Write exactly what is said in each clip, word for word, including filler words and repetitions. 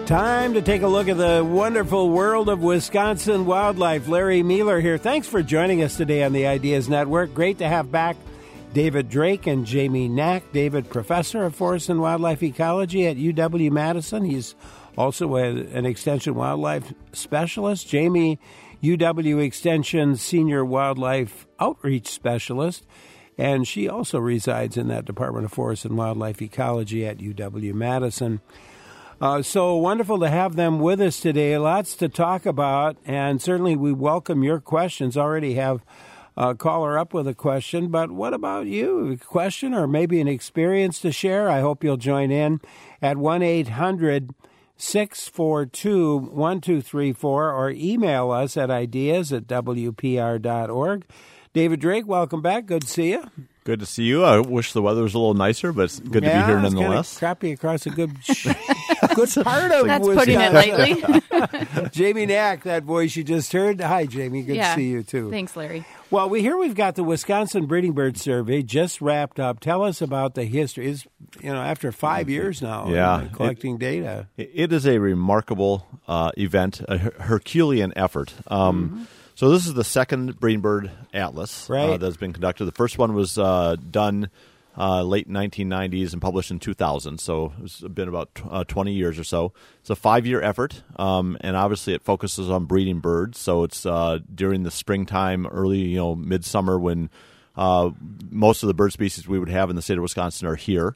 Time to take a look at the wonderful world of Wisconsin wildlife. Larry Mueller here. Thanks for joining us today on the Ideas Network. Great to have back David Drake and Jamie Knack. David, professor of forest and wildlife ecology at U W-Madison. He's also a, an extension wildlife specialist. Jamie, U W Extension senior wildlife outreach specialist. And she also resides in that Department of Forest and Wildlife Ecology at U W-Madison. Uh, so wonderful to have them with us today. Lots to talk about, and certainly we welcome your questions. Already have a caller up with a question, but what about you? A question or maybe an experience to share? I hope you'll join in at one eight hundred six four two one two three four or email us at ideas at w p r dot org. David Drake, welcome back. Good to see you. Good to see you. I wish the weather was a little nicer, but it's good yeah, to be here it's nonetheless. Crappy across a good, good part of That's Wisconsin. putting it lightly. Jamie Knack, that voice you just heard. Hi, Jamie. Good yeah. to see you too. Thanks, Larry. Well, we hear we've got the Wisconsin Breeding Bird Survey just wrapped up. Tell us about the history. It's, you know, after five years now, yeah, uh, collecting it, data. It is a remarkable uh, event, a her- Herculean effort. Um, mm-hmm. So this is the second Breeding Bird Atlas right. uh, that's been conducted. The first one was uh, done uh, late nineteen nineties and published in two thousand, so it's been about t- uh, twenty years or so. It's a five-year effort, um, and obviously it focuses on breeding birds. So it's uh, during the springtime, early, you know, midsummer, when uh, most of the bird species we would have in the state of Wisconsin are here.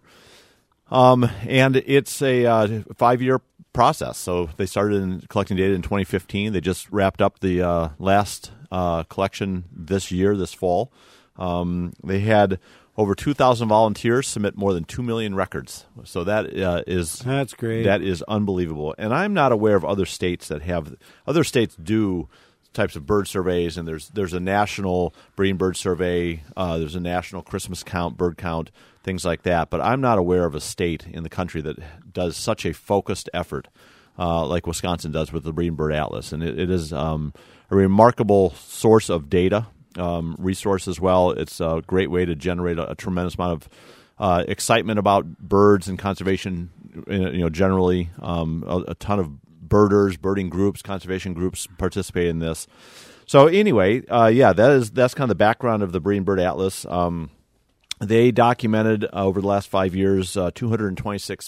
Um, and it's a uh, five-year process. So they started in collecting data in twenty fifteen. They just wrapped up the uh, last uh, collection this year, this fall. Um, they had over two thousand volunteers submit more than two million records. So that uh, is that's great. That is unbelievable. And I'm not aware of other states that have other states do types of bird surveys, and there's there's a national breeding bird survey, uh, there's a national Christmas count, bird count, things like that. But I'm not aware of a state in the country that does such a focused effort uh, like Wisconsin does with the Breeding Bird Atlas. And it, it is um, a remarkable source of data, um, resource as well. It's a great way to generate a, a tremendous amount of uh, excitement about birds and conservation, you know, generally. Um, a, a ton of birders, birding groups, conservation groups participate in this. So anyway, uh, yeah, that is that's kind of the background of the Breeding Bird Atlas. Um, they documented uh, over the last five years uh, two hundred twenty-six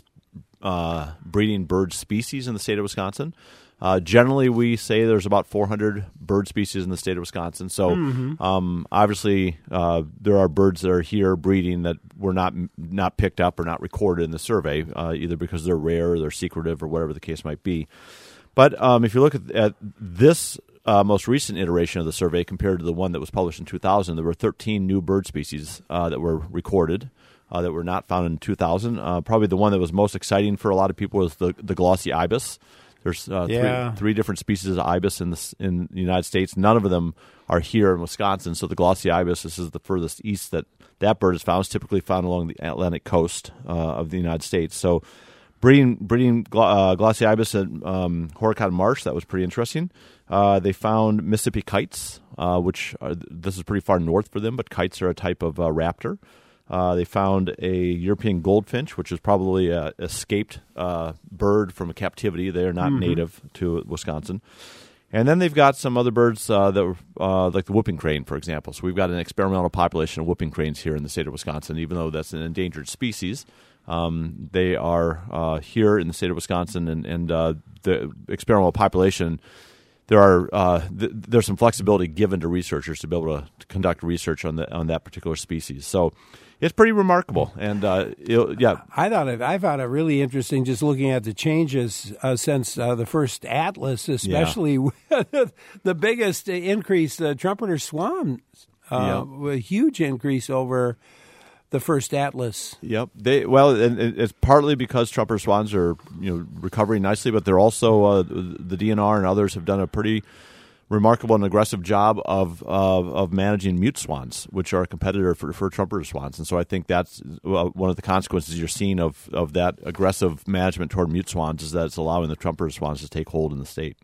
uh, breeding bird species in the state of Wisconsin. Uh, generally, we say there's about four hundred bird species in the state of Wisconsin. So mm-hmm. um, obviously, uh, there are birds that are here breeding that were not not picked up or not recorded in the survey, uh, either because they're rare or they're secretive or whatever the case might be. But um, if you look at, at this uh, most recent iteration of the survey compared to the one that was published in two thousand, there were thirteen new bird species uh, that were recorded uh, that were not found in two thousand. Uh, probably the one that was most exciting for a lot of people was the, the glossy ibis. There's uh, yeah. three, three different species of ibis in the, in the United States. None of them are here in Wisconsin. So the glossy ibis, this is the furthest east that that bird is found. It's typically found along the Atlantic coast uh, of the United States. So breeding breeding uh, glossy ibis at um, Horicon Marsh, that was pretty interesting. Uh, they found Mississippi kites, uh, which are, this is pretty far north for them, but kites are a type of uh, raptor. Uh, they found a European goldfinch, which is probably an escaped uh, bird from a captivity. They are not mm-hmm. native to Wisconsin. And then they've got some other birds uh, that were, uh, like the whooping crane, for example. So we've got an experimental population of whooping cranes here in the state of Wisconsin, even though that's an endangered species. Um, they are uh, here in the state of Wisconsin, and, and uh, the experimental population, there are uh, th- there's some flexibility given to researchers to be able to, to conduct research on the, on that particular species. So it's pretty remarkable, and uh, it, yeah, I thought it. I found it really interesting just looking at the changes uh, since uh, the first atlas, especially yeah. the biggest increase, the trumpeter swans, uh, yeah. a huge increase over the first atlas. Yep. They well, and it's partly because trumpeter swans are you know recovering nicely, but they're also uh, the D N R and others have done a pretty remarkable and aggressive job of, of of managing mute swans, which are a competitor for, for trumpeter swans. And so I think that's one of the consequences you're seeing of, of that aggressive management toward mute swans is that it's allowing the trumpeter swans to take hold in the state.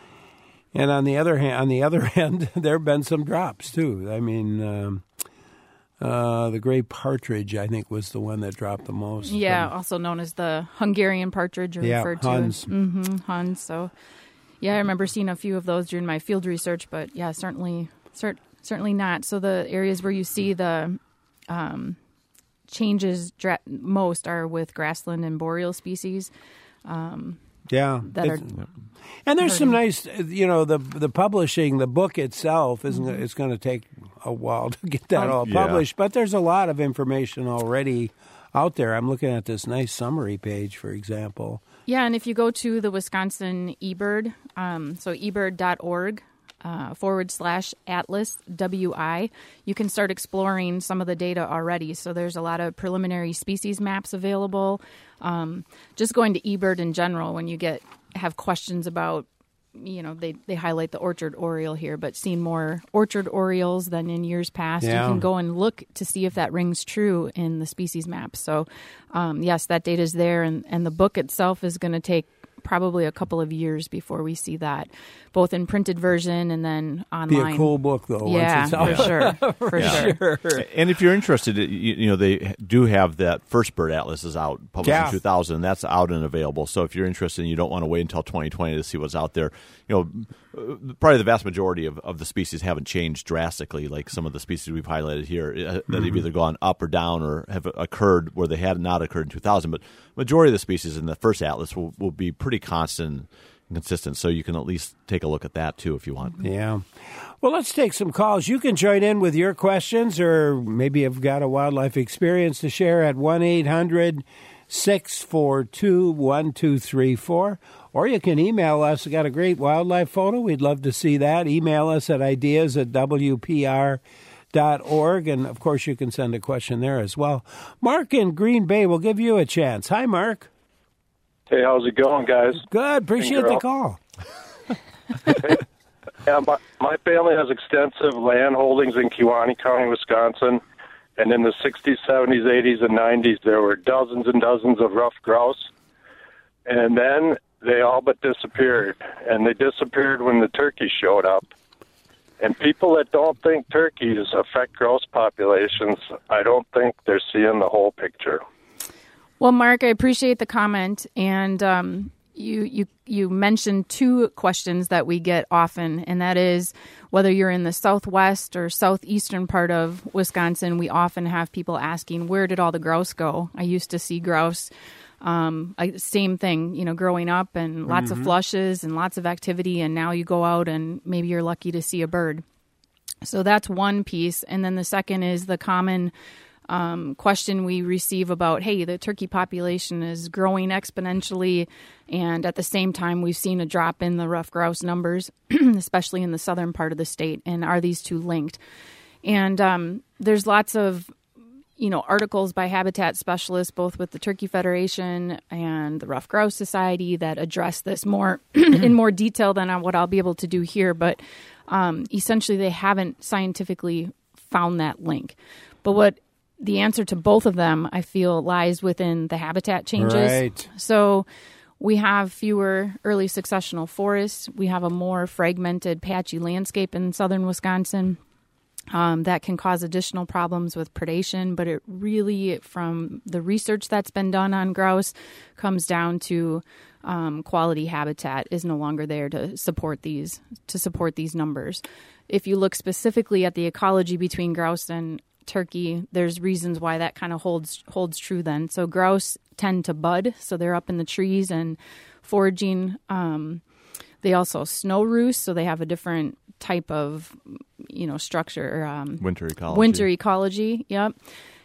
And on the other hand, on the other end, there have been some drops too. I mean, um, Uh, the gray partridge, I think, was the one that dropped the most. Yeah, from, also known as the Hungarian partridge, or yeah, referred Huns. to. Mm-hmm, Huns. So, yeah, I remember seeing a few of those during my field research, but yeah, certainly, cert, certainly not. So the areas where you see the um, changes dra- most are with grassland and boreal species. Um, yeah, that are. And there's hurting. some nice, you know, the the publishing, the book itself isn't. Mm-hmm. It's going to take a while to get that Oh, all yeah. published, but there's a lot of information already out there. I'm looking at this nice summary page, for example. Yeah, and if you go to the Wisconsin eBird, um, so ebird dot org uh, forward slash atlas W I, you can start exploring some of the data already. So there's a lot of preliminary species maps available. Um, just going to eBird in general, when you get have questions about, you know, they, they highlight the orchard oriole here, but seeing more orchard orioles than in years past, Yeah. you can go and look to see if that rings true in the species map. So, um, yes, that data is there, and, and the book itself is going to take probably a couple of years before we see that, both in printed version and then online. Be a cool book, though. Yeah, once it's out. for sure, for Yeah. sure. Sure. And if you're interested, you, you know, they do have that First Bird Atlas is out, published Yeah. in two thousand. That's out and available. So if you're interested and you don't want to wait until twenty twenty to see what's out there, you know, uh, probably the vast majority of, of the species haven't changed drastically, like some of the species we've highlighted here, uh, that Mm-hmm. have either gone up or down or have occurred where they had not occurred in two thousand. But majority of the species in the first atlas will, will be pretty constant and consistent. So you can at least take a look at that, too, if you want. Yeah. Well, let's take some calls. You can join in with your questions, or maybe you've got a wildlife experience to share at one eight hundred six four two one two three four. Or you can email us. We got a great wildlife photo. We'd love to see that. Email us at ideas at W P R dot org. And, of course, you can send a question there as well. Mark in Green Bay will give you a chance. Hi, Mark. Hey, how's it going, guys? Good. Appreciate the girl. call. Yeah, my, my family has extensive land holdings in Kewaunee County, Wisconsin, and in the sixties, seventies, eighties, and nineties, there were dozens and dozens of ruffed grouse, and then they all but disappeared, and they disappeared when the turkeys showed up. And people that don't think turkeys affect grouse populations, I don't think they're seeing the whole picture. Well, Mark, I appreciate the comment, and um, you you you mentioned two questions that we get often, and that is whether you're in the southwest or southeastern part of Wisconsin. We often have people asking, "Where did all the grouse go?" I used to see grouse. Um, I, same thing, you know, growing up, and lots Mm-hmm. of flushes and lots of activity, and now you go out and maybe you're lucky to see a bird. So that's one piece, and then the second is the common um, question we receive about, hey, the turkey population is growing exponentially, and at the same time we've seen a drop in the ruffed grouse numbers, especially in the southern part of the state, and are these two linked? And um, there's lots of you know, articles by habitat specialists, both with the Turkey Federation and the Ruffed Grouse Society, that address this more in more detail than what I'll be able to do here. But um, essentially, they haven't scientifically found that link. But what the answer to both of them, I feel, lies within the habitat changes. Right. So we have fewer early successional forests. We have a more fragmented, patchy landscape in southern Wisconsin. Um, that can cause additional problems with predation, but it really, from the research that's been done on grouse, comes down to um, quality habitat is no longer there to support these to support these numbers. If you look specifically at the ecology between grouse and turkey, there's reasons why that kind of holds holds true then. So grouse tend to bud, so they're up in the trees and foraging. Um, they also snow roost, so they have a different type of, you know, structure. Um, Winter ecology. Winter ecology, yep.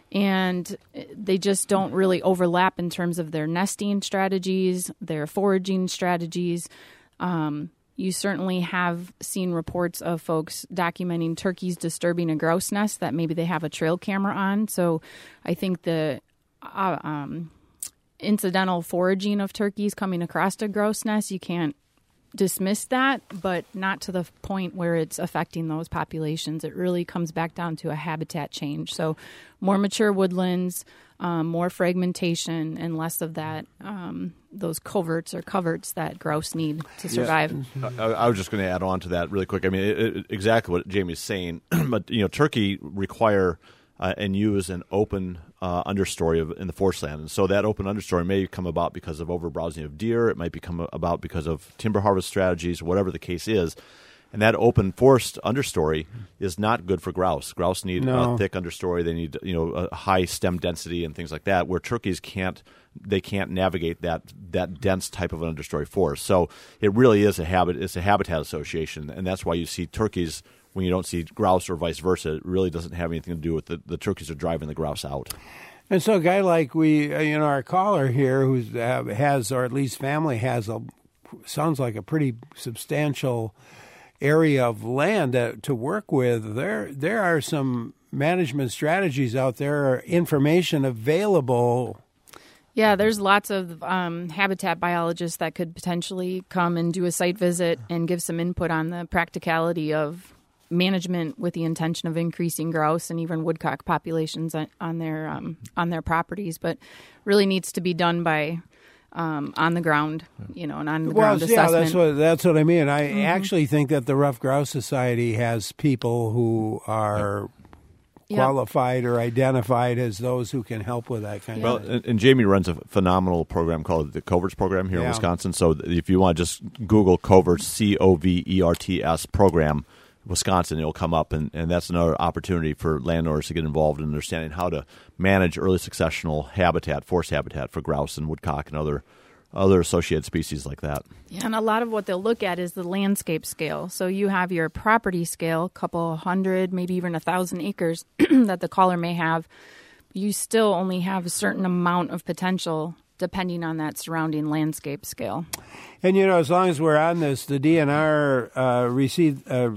And they just don't really overlap in terms of their nesting strategies, their foraging strategies. Um, you certainly have seen reports of folks documenting turkeys disturbing a grouse nest that maybe they have a trail camera on. So I think the uh, um, incidental foraging of turkeys coming across a grouse nest, you can't dismiss that, but not to the point where it's affecting those populations. It really comes back down to a habitat change. So more mature woodlands, um, more fragmentation, and less of that, um, those coverts or coverts that grouse need to survive. I, I was just going to add on to that really quick. I mean, it, it, exactly what Jamie's saying, but you know, turkey require uh, and use an open uh, understory of, in the forest land. And so that open understory may come about because of overbrowsing of deer. It might become about because of timber harvest strategies, whatever the case is. And that open forest understory is not good for grouse. Grouse need No. a thick understory. They need, you know, a high stem density and things like that, where turkeys can't they can't navigate that that dense type of an understory forest. So it really is a habit. It's a habitat association, and that's why you see turkeys when you don't see grouse or vice versa. It really doesn't have anything to do with the, the turkeys are driving the grouse out. And so a guy like we, uh, you know, our caller here who's uh, has, or at least family has, a sounds like a pretty substantial area of land uh, to work with. There, there are some management strategies out there, information available. Yeah, there's lots of um, habitat biologists that could potentially come and do a site visit and give some input on the practicality of management with the intention of increasing grouse and even woodcock populations on, on their um, on their properties. But really needs to be done by um, on the ground, you know, an on the ground well, yeah, assessment. that's what that's what I mean. I Mm-hmm. actually think that the Rough Grouse Society has people who are Yep. qualified or identified as those who can help with that kind Well, of and, and Jamie runs a phenomenal program called the Coverts program here Yeah. in Wisconsin. So if you want to just Google Coverts, C O V E R T S program, Wisconsin, it'll come up, and, and that's another opportunity for landowners to get involved in understanding how to manage early successional habitat, forest habitat for grouse and woodcock and other other associated species like that. Yeah, and a lot of what they'll look at is the landscape scale. So you have your property scale, a couple hundred, maybe even a thousand acres that the caller may have. You still only have a certain amount of potential depending on that surrounding landscape scale. And, you know, as long as we're on this, the D N R uh, received, uh,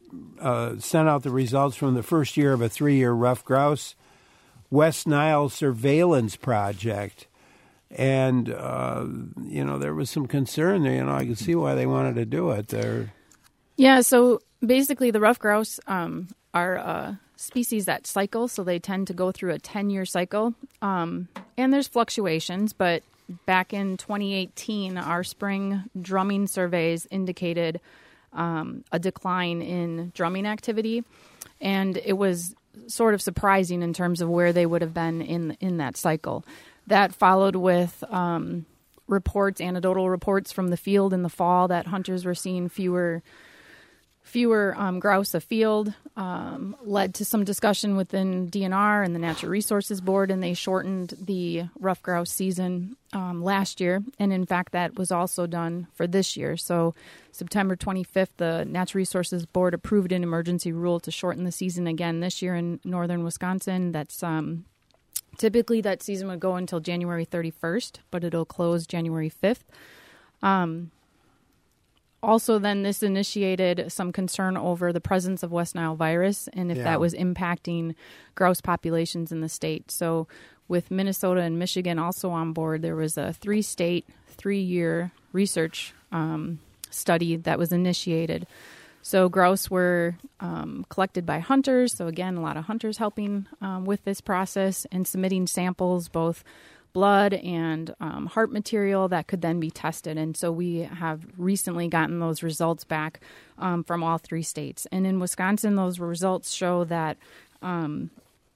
uh, sent out the results from the first year of a three-year rough grouse West Nile surveillance project. And, uh, you know, there was some concern there. You know, I could see why they wanted to do it. They're... Yeah, so basically the rough grouse um, are a species that cycle, so they tend to go through a ten-year cycle. Um, and there's fluctuations, but back in twenty eighteen, our spring drumming surveys indicated um, a decline in drumming activity. And it was sort of surprising in terms of where they would have been in in that cycle. That followed with um, reports, anecdotal reports from the field in the fall that hunters were seeing fewer fewer um, grouse afield, um, led to some discussion within D N R and the Natural Resources Board, and they shortened the rough grouse season um, last year. And in fact, that was also done for this year. So September twenty-fifth, the Natural Resources Board approved an emergency rule to shorten the season again this year in northern Wisconsin. That's um, typically that season would go until January thirty-first, but it'll close January fifth. Um, Also, then this initiated some concern over the presence of West Nile virus and if Yeah. that was impacting grouse populations in the state. So with Minnesota and Michigan also on board, there was a three-state, three-year research um, study that was initiated. So grouse were um, collected by hunters. So again, a lot of hunters helping um, with this process and submitting samples, both blood and um, heart material that could then be tested. And so we have recently gotten those results back um, from all three states. And in Wisconsin, those results show that, um,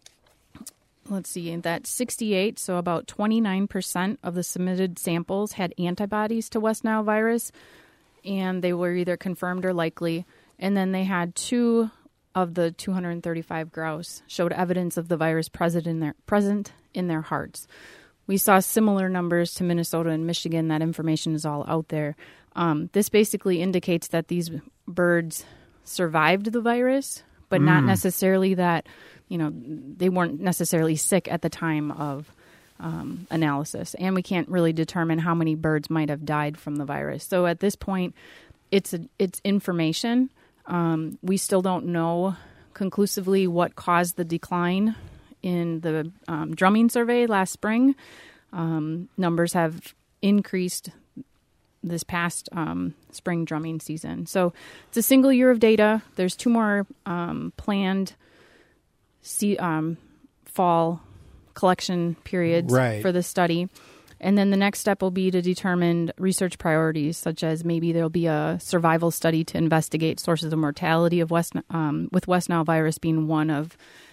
let's see, that sixty-eight, so about twenty-nine percent of the submitted samples had antibodies to West Nile virus, and they were either confirmed or likely. And then they had two of the two hundred thirty-five grouse showed evidence of the virus present in their, present in their hearts. We saw similar numbers to Minnesota and Michigan. That information is all out there. Um, this basically indicates that these birds survived the virus, but mm. not necessarily that, you know, they weren't necessarily sick at the time of um, analysis. And we can't really determine how many birds might have died from the virus. So at this point, it's a, it's information. Um, we still don't know conclusively what caused the decline in the um, drumming survey last spring. Um, numbers have increased this past um, spring drumming season. So it's a single year of data. There's two more um, planned see, um, fall collection periods right. for the study. And then the next step will be to determine research priorities, such as maybe there'll be a survival study to investigate sources of mortality of West um, with West Nile virus being one of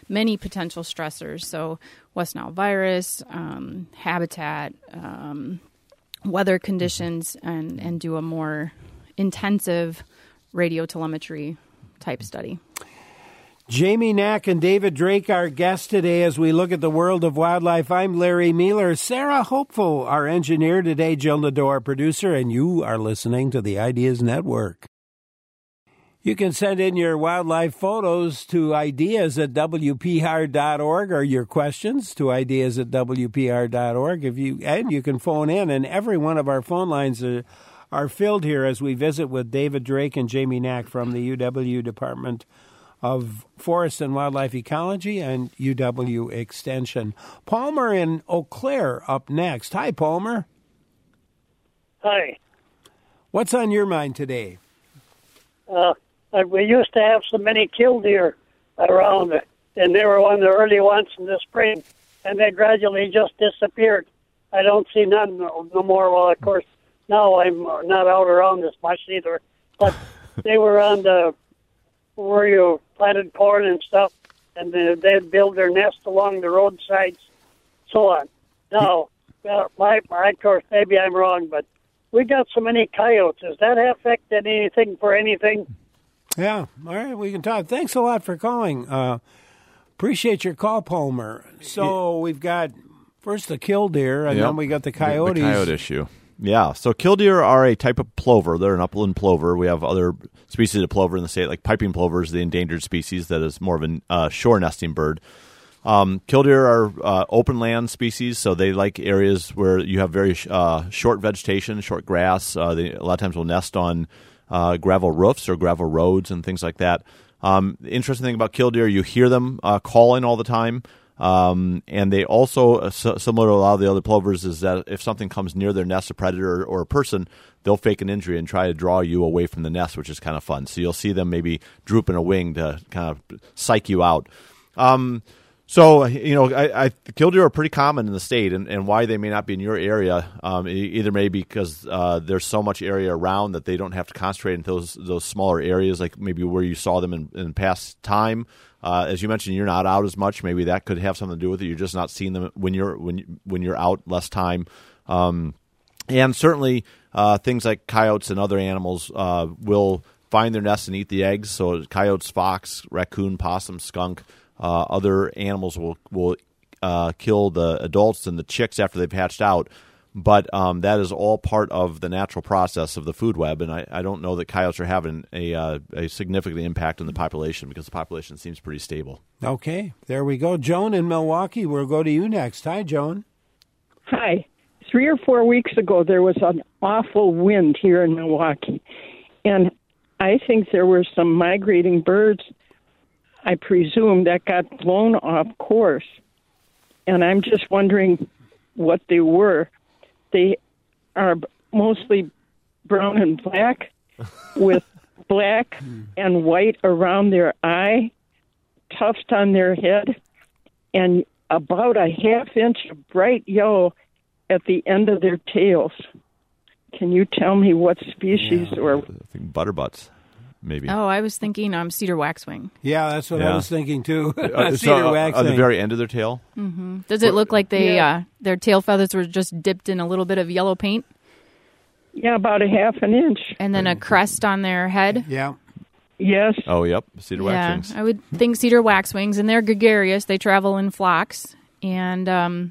many potential stressors. So West Nile virus, um, habitat, um, weather conditions, and, and do a more intensive radio telemetry type study. Jamie Knack and David Drake, our guests today as we look at the world of wildlife. I'm Larry Mealer. Sarah Hopeful, our engineer today, Jill Nadeau, our producer, and you are listening to the Ideas Network. You can send in your wildlife photos to ideas at W P R dot org or your questions to ideas at W P R dot org. If you, and you can phone in, and every one of our phone lines are, are filled here as we visit with David Drake and Jamie Knack from the U W Department of Forest and Wildlife Ecology and U W Extension. Palmer in Eau Claire up next. Hi, Palmer. Hi. What's on your mind today? Uh, we used to have so many killdeer around, and they were one of the early ones in the spring, and they gradually just disappeared. I don't see none no, no more. Well, of course, now I'm not out around as much either, but they were on the where you planted corn and stuff, and they, they'd build their nest along the roadsides, so on. Now, uh, my, my, of course, maybe I'm wrong, but we got so many coyotes. Does that affect anything for anything? Yeah, all right, we can talk. Thanks a lot for calling. Uh, appreciate your call, Palmer. So we've got first the killdeer, and yep. then we got the coyotes. The, the coyote issue. Yeah, so killdeer are a type of plover. They're an upland plover. We have other species of plover in the state, like piping plover is the endangered species that is more of a uh, shore nesting bird. Um, killdeer are uh, open land species, so they like areas where you have very uh, short vegetation, short grass. Uh, they a lot of times will nest on uh, gravel roofs or gravel roads and things like that. Um, the interesting thing about killdeer, you hear them uh, calling all the time. Um, and they also, uh, so, similar to a lot of the other plovers, is that if something comes near their nest, a predator or, or a person, they'll fake an injury and try to draw you away from the nest, which is kind of fun. So you'll see them maybe drooping a wing to kind of psych you out. Um, so, you know, I, I, killdeer are pretty common in the state, and, and why they may not be in your area, um, either maybe because uh, there's so much area around that they don't have to concentrate in those those smaller areas, like maybe where you saw them in, in past time. Uh, as you mentioned, you're not out as much. Maybe that could have something to do with it. You're just not seeing them when you're when you, when you're out less time, um, and certainly uh, things like coyotes and other animals uh, will find their nests and eat the eggs. So coyotes, fox, raccoon, possum, skunk, uh, other animals will will uh, kill the adults and the chicks after they've hatched out. But um, that is all part of the natural process of the food web, and I, I don't know that coyotes are having a, uh, a significant impact on the population because the population seems pretty stable. Okay, there we go. Joan in Milwaukee, we'll go to you next. Hi, Joan. Hi. Three or four weeks ago, there was an awful wind here in Milwaukee, and I think there were some migrating birds, I presume, that got blown off course, and I'm just wondering what they were. They are mostly brown and black with black and white around their eye, tufts on their head, and about a half inch of bright yellow at the end of their tails. Can you tell me what species yeah, or... I think butterbutts, maybe. Oh, I was thinking um, cedar waxwing. Yeah, that's what yeah. I was thinking, too. uh, cedar so, waxwing. On the very end of their tail? Mm-hmm. Does it look like they yeah. uh, their tail feathers were just dipped in a little bit of yellow paint? Yeah, about a half an inch. And then a crest on their head? Yeah. Yes. Oh, yep, cedar yeah, waxwings. I would think cedar waxwings, and they're gregarious. They travel in flocks. And, um,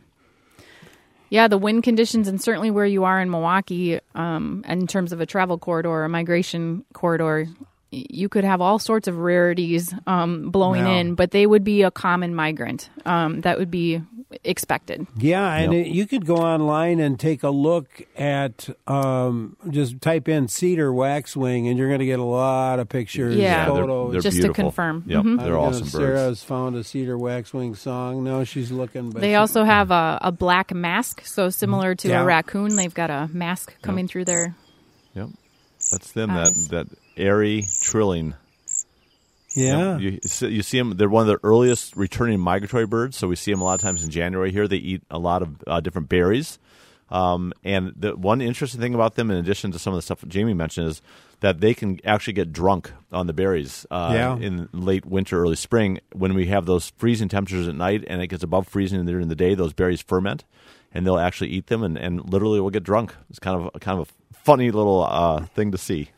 yeah, the wind conditions, and certainly where you are in Milwaukee, um, in terms of a travel corridor, a migration corridor, you could have all sorts of rarities um, blowing Wow. in, but they would be a common migrant. Um, that would be expected. Yeah, and Yep. it, you could go online and take a look at, um, just type in cedar waxwing, and you're going to get a lot of pictures, Yeah. they're- photos. they're Just to beautiful. confirm. Yep, Mhm. they're I awesome guess birds. Sarah's found a cedar waxwing song. No, she's looking. But They she- also have a, a black mask, so similar to Yeah. a raccoon, they've got a mask coming Yep. through their Yep, that's them, Eyes. that, that airy trilling. Yeah. You, you see them, they're one of the earliest returning migratory birds, so we see them a lot of times in January here. They eat a lot of uh, different berries. Um, and the one interesting thing about them, in addition to some of the stuff Jamie mentioned, is that they can actually get drunk on the berries uh, Yeah. in late winter, early spring. When we have those freezing temperatures at night and it gets above freezing during the day, those berries ferment, and they'll actually eat them and, and literally will get drunk. It's kind of kind of a funny little uh, thing to see.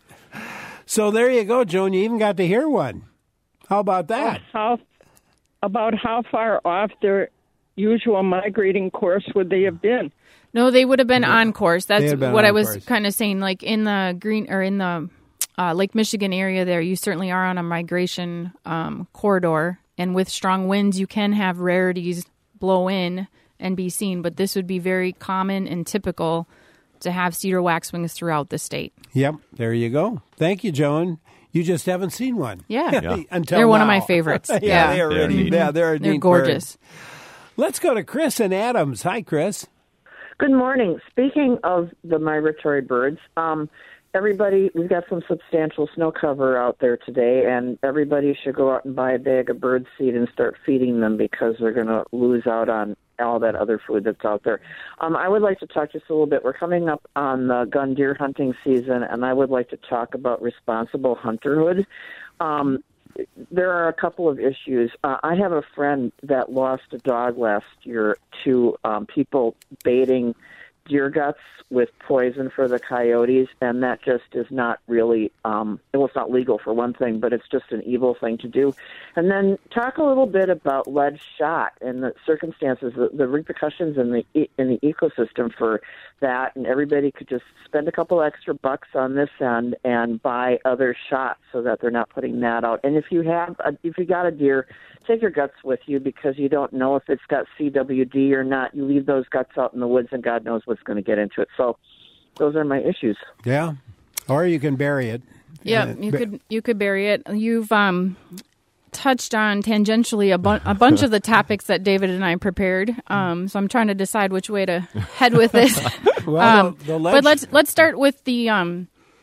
So there you go, Joan. You even got to hear one. How about that? How about how far off their usual migrating course would they have been? No, they would have been on course. They That's had been what on I was course. kind of saying. Like in the green or in the uh, Lake Michigan area, there you certainly are on a migration um, corridor, and with strong winds, you can have rarities blow in and be seen. But this would be very common and typical to have cedar waxwings throughout the state. Yep, there you go. Thank you, Joan. You just haven't seen one. Yeah, Yeah. Until they're one of now. my favorites. yeah, yeah, they're They're really, neat. yeah, they're, a they're neat gorgeous. bird. Let's go to Chris and Adams. Hi, Chris. Good morning. Speaking of the migratory birds, um, everybody, we've got some substantial snow cover out there today, and everybody should go out and buy a bag of bird seed and start feeding them because they're going to lose out on all that other food that's out there. Um, I would like to talk just a little bit. We're coming up on the gun deer hunting season, and I would like to talk about responsible hunterhood. Um, there are a couple of issues. Uh, I have a friend that lost a dog last year to um, people baiting deer guts with poison for the coyotes, and that just is not really, um, well, it's not legal for one thing, but it's just an evil thing to do. And then talk a little bit about lead shot and the circumstances, the, the repercussions in the e- in the ecosystem for that, and everybody could just spend a couple extra bucks on this end and buy other shots so that they're not putting that out. And if you have, a, if you got a deer, take your guts with you because you don't know if it's got C W D or not. You leave those guts out in the woods, and God knows what's going to get into it. So those are my issues. Yeah, or you can bury it. Yeah, Uh, you bu- could you could bury it. You've um, touched on tangentially a, bu- a bunch of the topics that David and I prepared. Um, so I'm trying to decide which way to head with this. Well, um, the, the but leg- let's let's start with the um,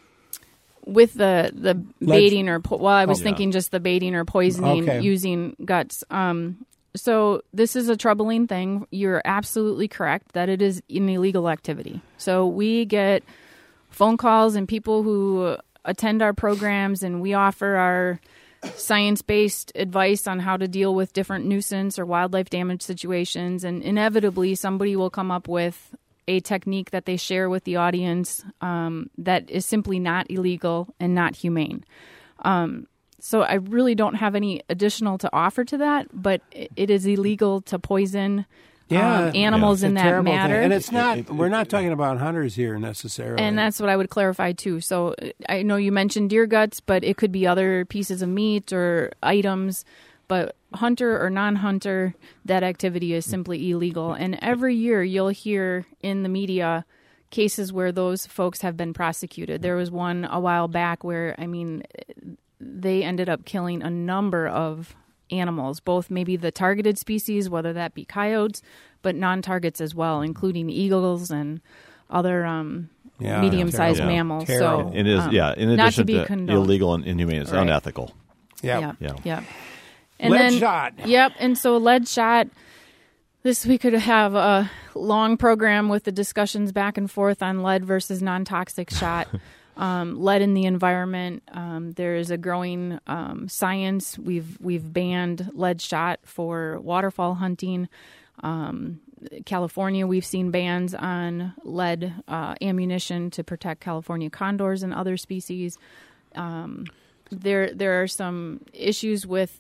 with the the baiting or po- well, I was Oh. thinking just the baiting or poisoning Okay. using guts. Um, so this is a troubling thing. You're absolutely correct that it is an illegal activity. So we get phone calls and people who attend our programs, and we offer our science-based advice on how to deal with different nuisance or wildlife damage situations, and inevitably somebody will come up with a technique that they share with the audience um, that is simply not illegal and not humane. Um, so I really don't have any additional to offer to that, but it, it is illegal to poison yeah, um, animals it's a in that terrible thing. matter. And it's not, we're not talking about hunters here necessarily. And that's what I would clarify too. So uh, I know you mentioned deer guts, but it could be other pieces of meat or items. But hunter or non-hunter, that activity is simply illegal. And every year you'll hear in the media cases where those folks have been prosecuted. There was one a while back where, I mean, they ended up killing a number of animals, both maybe the targeted species, whether that be coyotes, but non-targets as well, including eagles and other um, Yeah, medium-sized terrible. mammals. Terrible. So It is, um, yeah, in not to addition be to, condoned. illegal and inhumane, it's Right. unethical. Yep. Yeah, Yeah. yeah. And Lead then, shot. Yep, and so lead shot. This we could have a long program with the discussions back and forth on lead versus non-toxic shot. Um, lead in the environment. Um, there is a growing um, science. We've we've banned lead shot for waterfowl hunting. Um, California, we've seen bans on lead uh, ammunition to protect California condors and other species. Um, there there are some issues with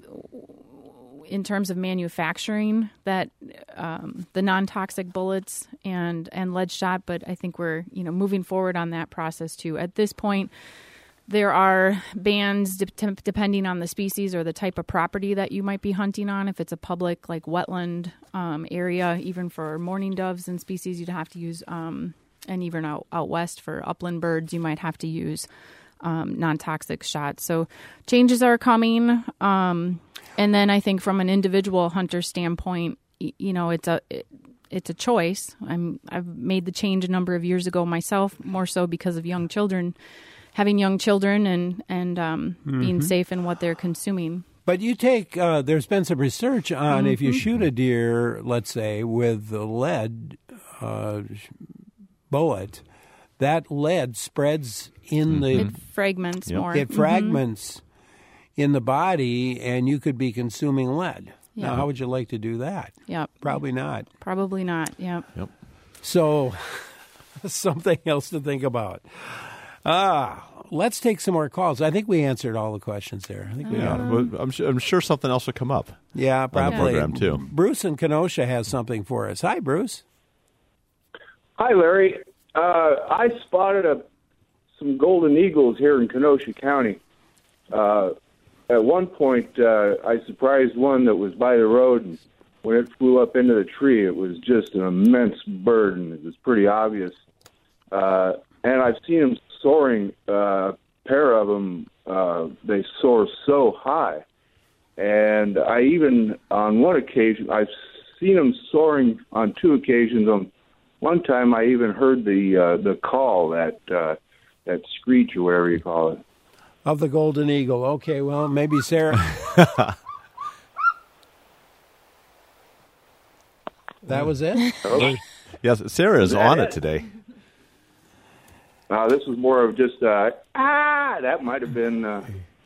in terms of manufacturing that um, the non-toxic bullets and, and lead shot, but I think we're you know moving forward on that process too. At this point, there are bans de- depending on the species or the type of property that you might be hunting on. If it's a public like wetland um, area, even for mourning doves and species, you'd have to use, um, and even out, out west for upland birds, you might have to use um, non-toxic shots. So changes are coming. Um, And then I think from an individual hunter standpoint, y- you know, it's a it, it's a choice. I'm I've made the change a number of years ago myself, more so because of young children, having young children and and um, being safe in what they're consuming. But you take, uh, there's been some research on if you shoot a deer, let's say, with the lead uh, bullet, that lead spreads in the It fragments Yep. more. it fragments in the body, and you could be consuming lead. Yeah. Now, how would you like to do that? Yep. Probably not. Probably not. Yep. Yep. So, something else to think about. Ah, let's take some more calls. I think we answered all the questions there. I think we Yeah, got it. but I'm sure, I'm sure something else will come up. Yeah, the probably. program, too. Bruce in Kenosha has something for us. Hi, Bruce. Hi, Larry. Uh, I spotted a, some golden eagles here in Kenosha County. Uh, at one point, uh, I surprised one that was by the road, and when it flew up into the tree, it was just an immense bird, and it was pretty obvious. Uh, and I've seen them soaring, uh, a pair of them, uh, they soar so high. And I even, on one occasion, I've seen them soaring on two occasions. On one time, I even heard the uh, the call, that uh, that screech or whatever you call it. Of the golden eagle. Okay, well, maybe Sarah. That was it? Yes, Sarah is Is that on it it? today. Uh, this was more of just, uh, ah, that might have been... Uh,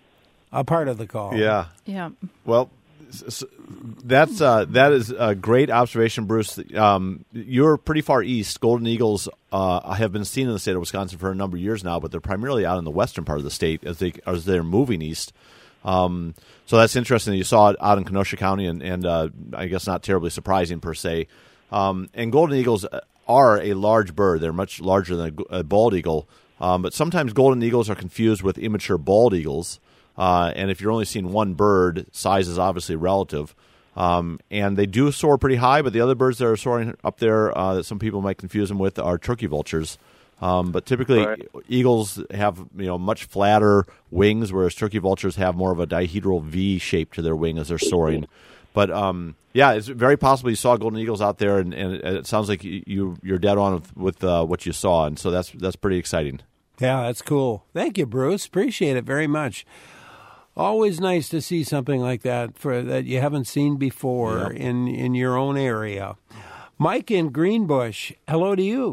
A part of the call. Yeah. Yeah. Well, s- s- that's uh, that is a great observation, Bruce. Um, you're pretty far east. Golden eagles uh, have been seen in the state of Wisconsin for a number of years now, but they're primarily out in the western part of the state as they as they're moving east. Um, so that's interesting that you saw it out in Kenosha County, and, and uh, I guess not terribly surprising per se. Um, and golden eagles are a large bird. They're much larger than a, a bald eagle, um, but sometimes golden eagles are confused with immature bald eagles. Uh, and if you're only seeing one bird, size is obviously relative. Um, and they do soar pretty high, but the other birds that are soaring up there uh, that some people might confuse them with are turkey vultures. Um, but typically, Right. eagles have you know much flatter wings, whereas turkey vultures have more of a dihedral V shape to their wing as they're soaring. But um, yeah, it's very possible you saw golden eagles out there, and, and it sounds like you you're dead on with, with uh, what you saw, and so that's that's pretty exciting. Yeah, that's cool. Thank you, Bruce. Appreciate it very much. Always nice to see something like that for that you haven't seen before Yep. in, in your own area. Mike in Greenbush, hello to you.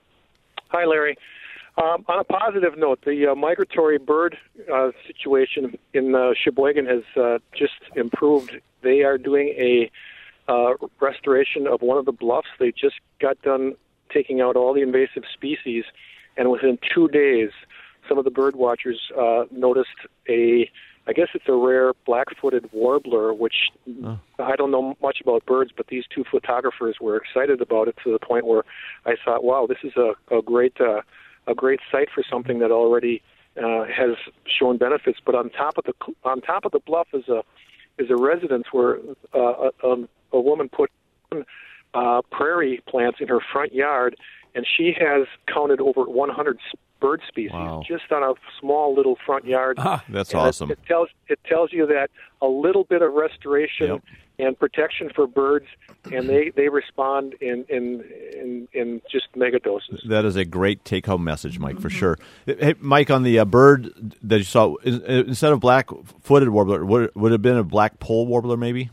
Hi, Larry. Um, on a positive note, the uh, migratory bird uh, situation in uh, Sheboygan has uh, just improved. They are doing a uh, restoration of one of the bluffs. They just got done taking out all the invasive species, and within two days, some of the bird watchers uh, noticed a, I guess it's a rare black-footed warbler, which Oh. I don't know much about birds, but these two photographers were excited about it to the point where I thought, wow, this is a, a great uh, a great site for something that already uh, has shown benefits. But on top of the on top of the bluff is a is a residence where uh, a, a woman put uh, prairie plants in her front yard, and she has counted over one hundred bird species Wow. just on a small little front yard. Ah, That's And it- awesome. It, tells it tells you that a little bit of restoration Yep. and protection for birds, and they, they respond in, in in in just mega doses. That is a great take-home message, Mike, for sure. Hey, Mike, on the uh, bird that you saw, in- instead of black-footed warbler, would, would it have been a black pole warbler maybe?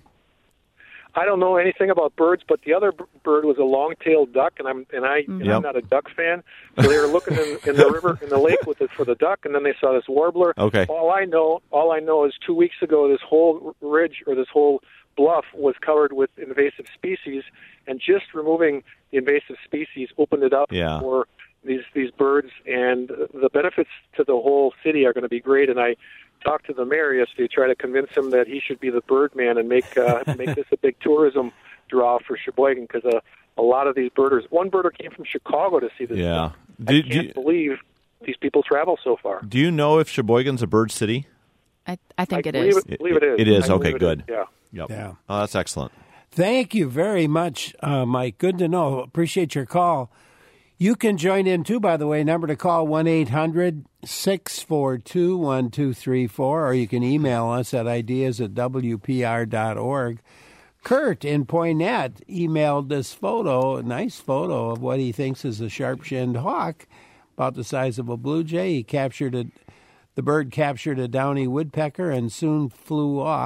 I don't know anything about birds, but the other b- bird was a long-tailed duck, and I'm and I and Yep. I'm not a duck fan. So they were looking in, in the river, in the lake with it for the duck, and then they saw this warbler. Okay. All I know, all I know is two weeks ago, this whole r- ridge or this whole bluff was covered with invasive species, and just removing the invasive species opened it up Yeah. for these these birds, and the benefits to the whole city are going to be great. And I talked to the mayor yesterday to try to convince him that he should be the bird man and make uh, make this a big tourism draw for Sheboygan, because a, a lot of these birders, one birder came from Chicago to see this. Yeah. stuff. Do- I do can't you- believe these people travel so far. Do you know if Sheboygan's a bird city? I, I think I it believe is. It, believe it is. It is. I Okay, believe it good. is, Yeah. Yep. Yeah. Oh, that's excellent. Thank you very much, uh, Mike. Good to know. Appreciate your call. You can join in too, by the way. Number to call one eight hundred six four two one two three four, or you can email us at ideas at w p r dot org. Kurt in Poynette emailed this photo, a nice photo of what he thinks is a sharp-shinned hawk, about the size of a blue jay. He captured it. The bird captured a downy woodpecker and soon flew off.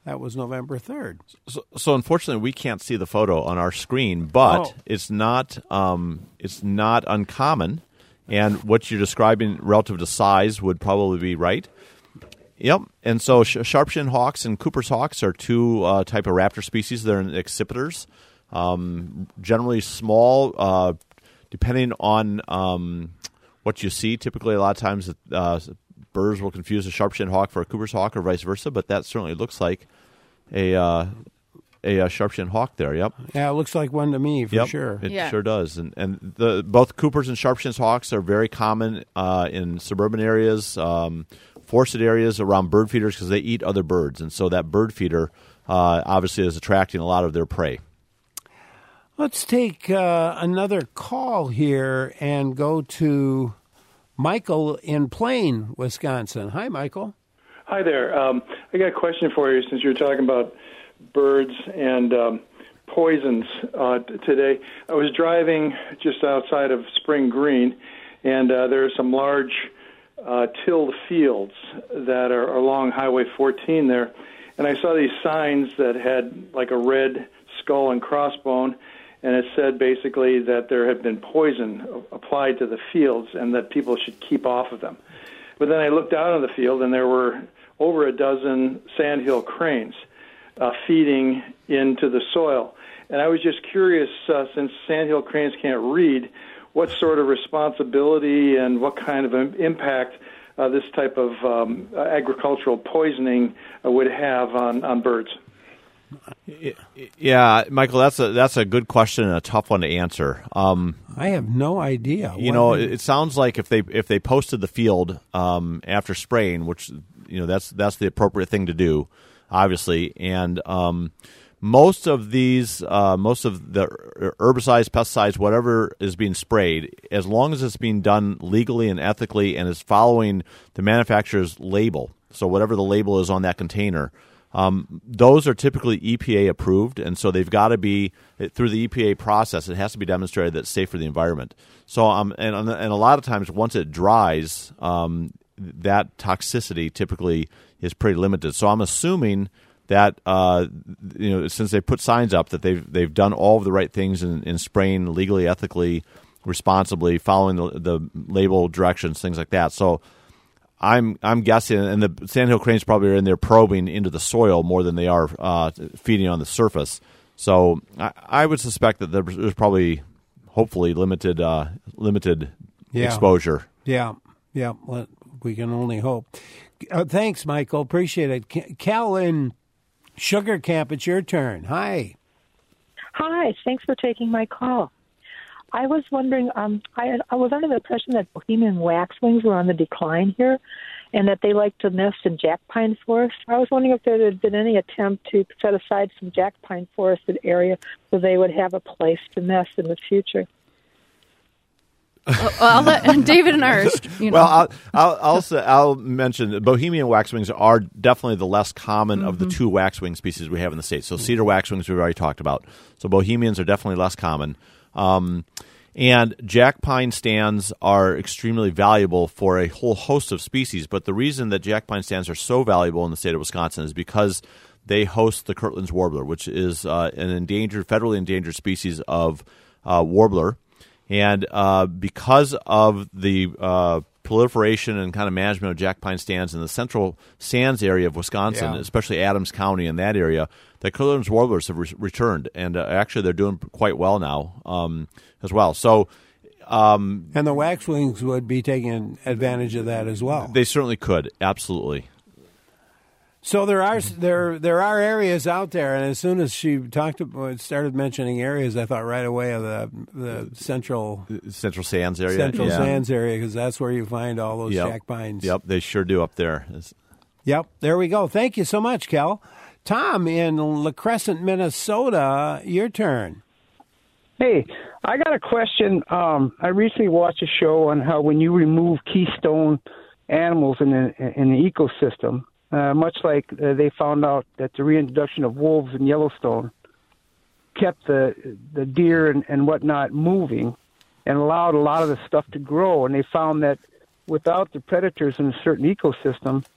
That was November third. So, so unfortunately, we can't see the photo on our screen, but Oh. it's not um, it's not uncommon, and what you're describing relative to size would probably be right. Yep, and so sh- sharp-shinned hawks and Cooper's hawks are two uh, type of raptor species. They're accipiters, um, generally small, uh, depending on um, what you see. Typically, a lot of times, uh, birds will confuse a sharp-shinned hawk for a Cooper's hawk or vice versa, but that certainly looks like a uh, a, a sharp-shinned hawk there. Yep. Yeah, it looks like one to me for yep, sure. It Yeah. sure does. And and the both Cooper's and sharp-shinned hawks are very common uh, in suburban areas, um, forested areas around bird feeders because they eat other birds, and so that bird feeder uh, obviously is attracting a lot of their prey. Let's take uh, another call here and go to Michael in Plain, Wisconsin. Hi, Michael. Hi there. Um, I got a question for you since you're talking about birds and um, poisons uh, t- today. I was driving just outside of Spring Green, and uh, there are some large uh, tilled fields that are along Highway fourteen there, and I saw these signs that had like a red skull and crossbone, and it said basically that there had been poison applied to the fields and that people should keep off of them. But then I looked out on the field, and there were over a dozen sandhill cranes uh, feeding into the soil. And I was just curious, uh, since sandhill cranes can't read, what sort of responsibility and what kind of im- impact uh, this type of um, agricultural poisoning uh, would have on, on birds. Yeah, Michael, that's a that's a good question and a tough one to answer. Um, I have no idea. You What know, did- it, it sounds like if they if they posted the field um, after spraying, which you know that's that's the appropriate thing to do, obviously, and um, most of these, uh, most of the herbicides, pesticides, whatever is being sprayed, as long as it's being done legally and ethically and is following the manufacturer's label, so whatever the label is on that container. Um, those are typically E P A approved, and so they've got to be through the E P A process. It has to be demonstrated that it's safe for the environment. So, um, and and a lot of times, once it dries, um, that toxicity typically is pretty limited. So, I'm assuming that uh, you know, since they put signs up, that they've they've done all of the right things in, in spraying legally, ethically, responsibly, following the, the label directions, things like that. So. I'm I'm guessing, and the sandhill cranes probably are in there probing into the soil more than they are uh, feeding on the surface. So I, I would suspect that there's, there's probably, hopefully, limited uh, limited Yeah. exposure. Yeah, yeah. Well, we can only hope. Uh, thanks, Michael. Appreciate it. Ca- Cal in Sugar Camp, it's your turn. Hi. Hi, thanks for taking my call. I was wondering, um, I, I was under the impression that Bohemian waxwings were on the decline here and that they like to nest in jack pine forest. I was wondering if there had been any attempt to set aside some jack pine forested area so they would have a place to nest in the future. Well, I'll let David and Ernst. You know. Well, I'll I'll I'll, say, I'll mention Bohemian waxwings are definitely the less common Mm-hmm. of the two waxwing species we have in the state. So cedar waxwings we've already talked about. So Bohemians are definitely less common. Um, and jack pine stands are extremely valuable for a whole host of species. But the reason that jack pine stands are so valuable in the state of Wisconsin is because they host the Kirtland's warbler, which is uh, an endangered, federally endangered species of uh, warbler. And uh, because of the uh, proliferation and kind of management of jack pine stands in the central sands area of Wisconsin, Yeah. especially Adams County and that area, the Kirtland's warblers have re- returned, and uh, actually they're doing quite well now um, as well. So um, And the waxwings would be taking advantage of that as well. they certainly could, absolutely. So there are there there are areas out there, and as soon as she talked about, started mentioning areas, I thought right away of the the central Central sands area. central yeah. sands area because that's where you find all those Yep. jack pines. Yep, they sure do up there. It's- Yep, there we go. Thank you so much, Kel. Tom in La Crescent, Minnesota, your turn. Hey, I got a question. Um, I recently watched a show on how when you remove keystone animals in the in the ecosystem, uh, much like uh, they found out that the reintroduction of wolves in Yellowstone kept the the deer and, and whatnot moving and allowed a lot of the stuff to grow. And they found that without the predators in a certain ecosystem,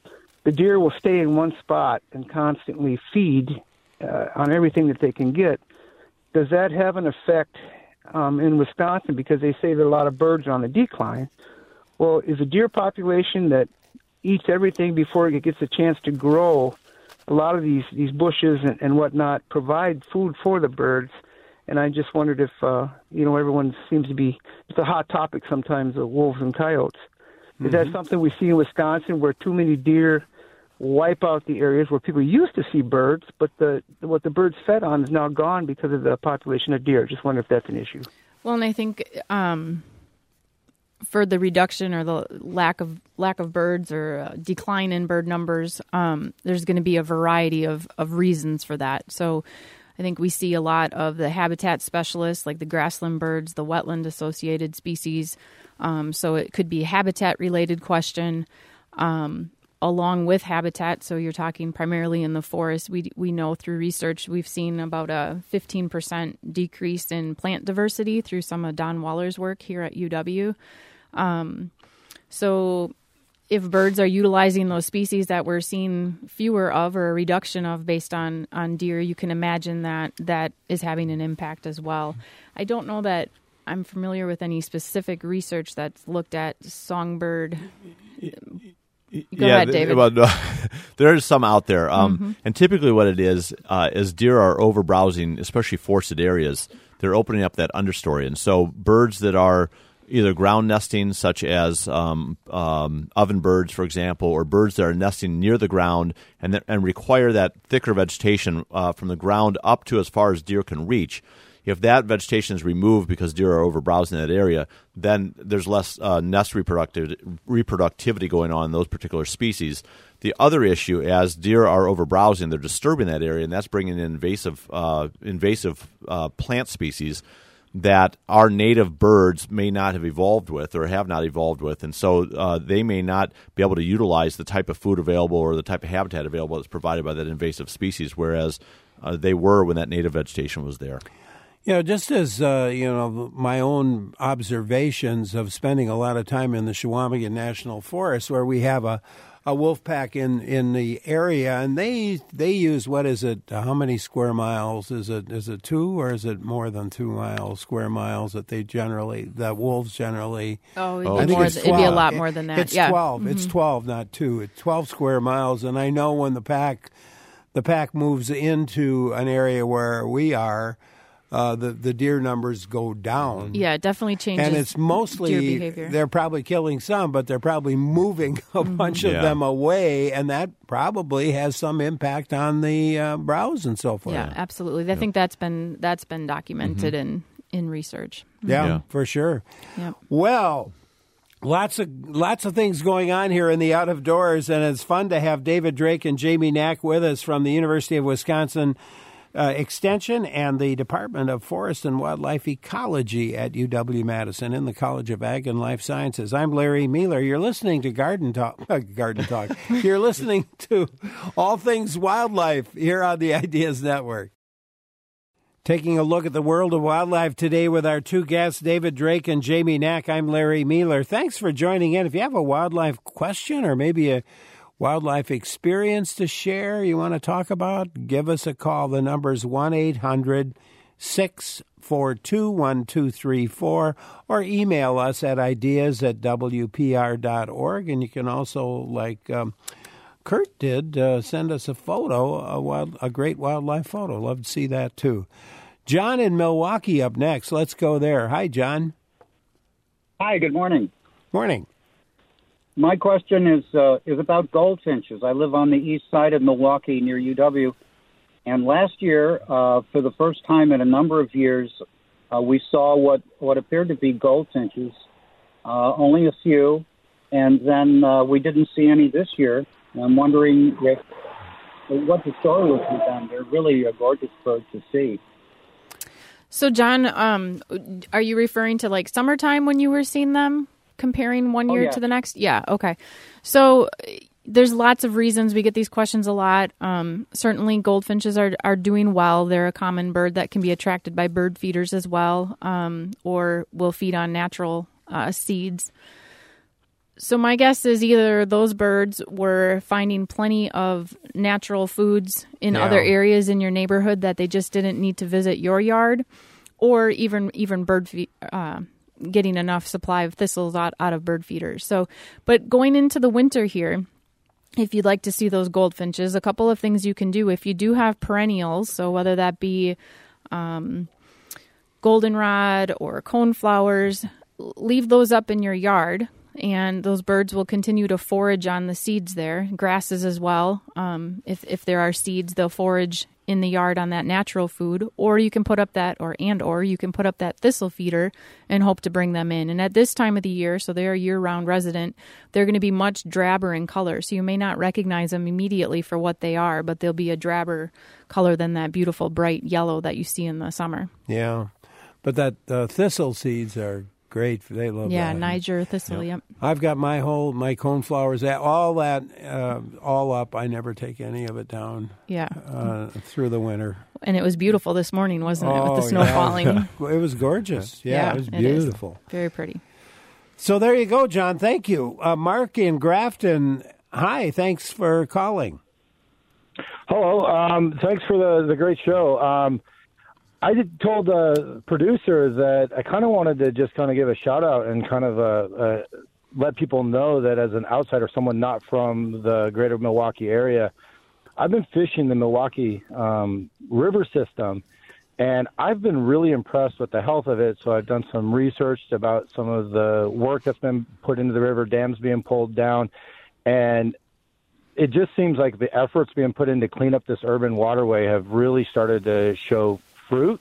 the deer will stay in one spot and constantly feed uh, on everything that they can get. Does that have an effect um, in Wisconsin? Because they say there are a lot of birds on the decline. Well, is a deer population that eats everything before it gets a chance to grow, a lot of these, these bushes and, and whatnot provide food for the birds. And I just wondered if, uh, you know, everyone seems to be, it's a hot topic sometimes, the wolves and coyotes. Is mm-hmm. that something we see in Wisconsin where too many deer wipe out the areas where people used to see birds, but the what the birds fed on is now gone because of the population of deer? Just wonder if that's an issue. Well, and I think um, for the reduction or the lack of lack of birds or uh, decline in bird numbers, um, there's going to be a variety of, of reasons for that. So I think we see a lot of the habitat specialists, like the grassland birds, the wetland-associated species. Um, so it could be a habitat-related question. Um, along with habitat, so you're talking primarily in the forest, we we know through research we've seen about a fifteen percent decrease in plant diversity through some of Don Waller's work here at U W. Um, so if birds are utilizing those species that we're seeing fewer of or a reduction of based on, on deer, you can imagine that that is having an impact as well. I don't know that I'm familiar with any specific research that's looked at songbird. Go yeah, ahead, David. Well, no, there's some out there. Um, mm-hmm. And typically what it is, uh, is deer are over-browsing, especially forested areas. They're opening up that understory. And so birds that are either ground nesting, such as um, um, oven birds, for example, or birds that are nesting near the ground and, th- and require that thicker vegetation uh, from the ground up to as far as deer can reach. If that vegetation is removed because deer are over-browsing that area, then there's less uh, nest reproductive, reproductivity going on in those particular species. The other issue, as deer are over-browsing, they're disturbing that area, and that's bringing in invasive, uh, invasive uh, plant species that our native birds may not have evolved with or have not evolved with. And so uh, they may not be able to utilize the type of food available or the type of habitat available that's provided by that invasive species, whereas uh, they were when that native vegetation was there. You know, just as, uh, you know, my own observations of spending a lot of time in the Chequamegon National Forest, where we have a, a wolf pack in, in the area, and they they use, what is it, how many square miles? Is it is it two or is it more than two miles, square miles that they generally, that wolves generally? Oh, it'd, I be, think more, it's it'd be a lot more than that. It's yeah. twelve. Mm-hmm. It's twelve, not two. It's twelve square miles, and I know when the pack, the pack moves into an area where we are, Uh, the the deer numbers go down. Yeah, it definitely changes. And it's mostly deer behavior. They're probably killing some, but they're probably moving a mm-hmm. bunch of yeah. them away, and that probably has some impact on the uh, browse and so forth. Yeah, absolutely. I think that's been that's been documented mm-hmm. in in research. Yeah, yeah. for sure. Yep. Well, lots of lots of things going on here in the out of doors, and it's fun to have David Drake and Jamie Knack with us from the University of Wisconsin Uh, Extension and the Department of Forest and Wildlife Ecology at U W-Madison in the College of Ag and Life Sciences. I'm Larry Mealer. You're listening to Garden Talk. Uh, Garden Talk. You're listening to All Things Wildlife here on the Ideas Network. Taking a look at the world of wildlife today with our two guests, David Drake and Jamie Knack. I'm Larry Mealer. Thanks for joining in. If you have a wildlife question or maybe a wildlife experience to share you want to talk about, give us a call. The number is one eight hundred six four two one two three four or email us at ideas at w p r dot org. And you can also, like um, Kurt did, uh, send us a photo, a, wild, a great wildlife photo. Love to see that, too. John in Milwaukee up next. Let's go there. Hi, John. Hi, good morning. Morning. My question is uh, is about goldfinches. I live on the east side of Milwaukee near U W, and last year, uh, for the first time in a number of years, uh, we saw what, what appeared to be goldfinches, uh, only a few, and then uh, we didn't see any this year. And I'm wondering if what the story was with them. They're really a gorgeous bird to see. So, John, um, are you referring to like summertime when you were seeing them? Comparing one year oh, yeah. to the next? Yeah, okay. So there's lots of reasons. We get these questions a lot. Um, certainly goldfinches are are doing well. They're a common bird that can be attracted by bird feeders as well, um, or will feed on natural uh, seeds. So my guess is either those birds were finding plenty of natural foods in Yeah. other areas in your neighborhood that they just didn't need to visit your yard, or even even bird fe- uh, getting enough supply of thistles out, out of bird feeders. So, but going into the winter here, if you'd like to see those goldfinches, a couple of things you can do. If you do have perennials, so whether that be um, goldenrod or coneflowers, leave those up in your yard, and those birds will continue to forage on the seeds there. Grasses as well. Um, if if there are seeds, they'll forage in the yard on that natural food, or you can put up that, or and or you can put up that thistle feeder and hope to bring them in. And at this time of the year, so they're a year-round resident, they're going to be much drabber in color. So you may not recognize them immediately for what they are, but they'll be a drabber color than that beautiful bright yellow that you see in the summer. Yeah, but that uh, thistle seeds are great. They love Yeah, that. Niger thistle, yep. I've got my whole, my coneflowers, that, all that, uh, all up. I never take any of it down. Yeah. Uh, through the winter. And it was beautiful this morning, wasn't it, Oh, with the snow yeah. falling? It was gorgeous. Yeah, it was it is. beautiful. Very pretty. So there you go, John. Thank you. Uh, Mark in Grafton, hi. Thanks for calling. Hello. Um, thanks for the, the great show. Um, I did, told the producer that I kind of wanted to just kind of give a shout out and kind of uh, uh, let people know that as an outsider, someone not from the greater Milwaukee area, I've been fishing the Milwaukee um, river system, and I've been really impressed with the health of it. So I've done some research about some of the work that's been put into the river, dams being pulled down, and it just seems like the efforts being put in to clean up this urban waterway have really started to show fruit.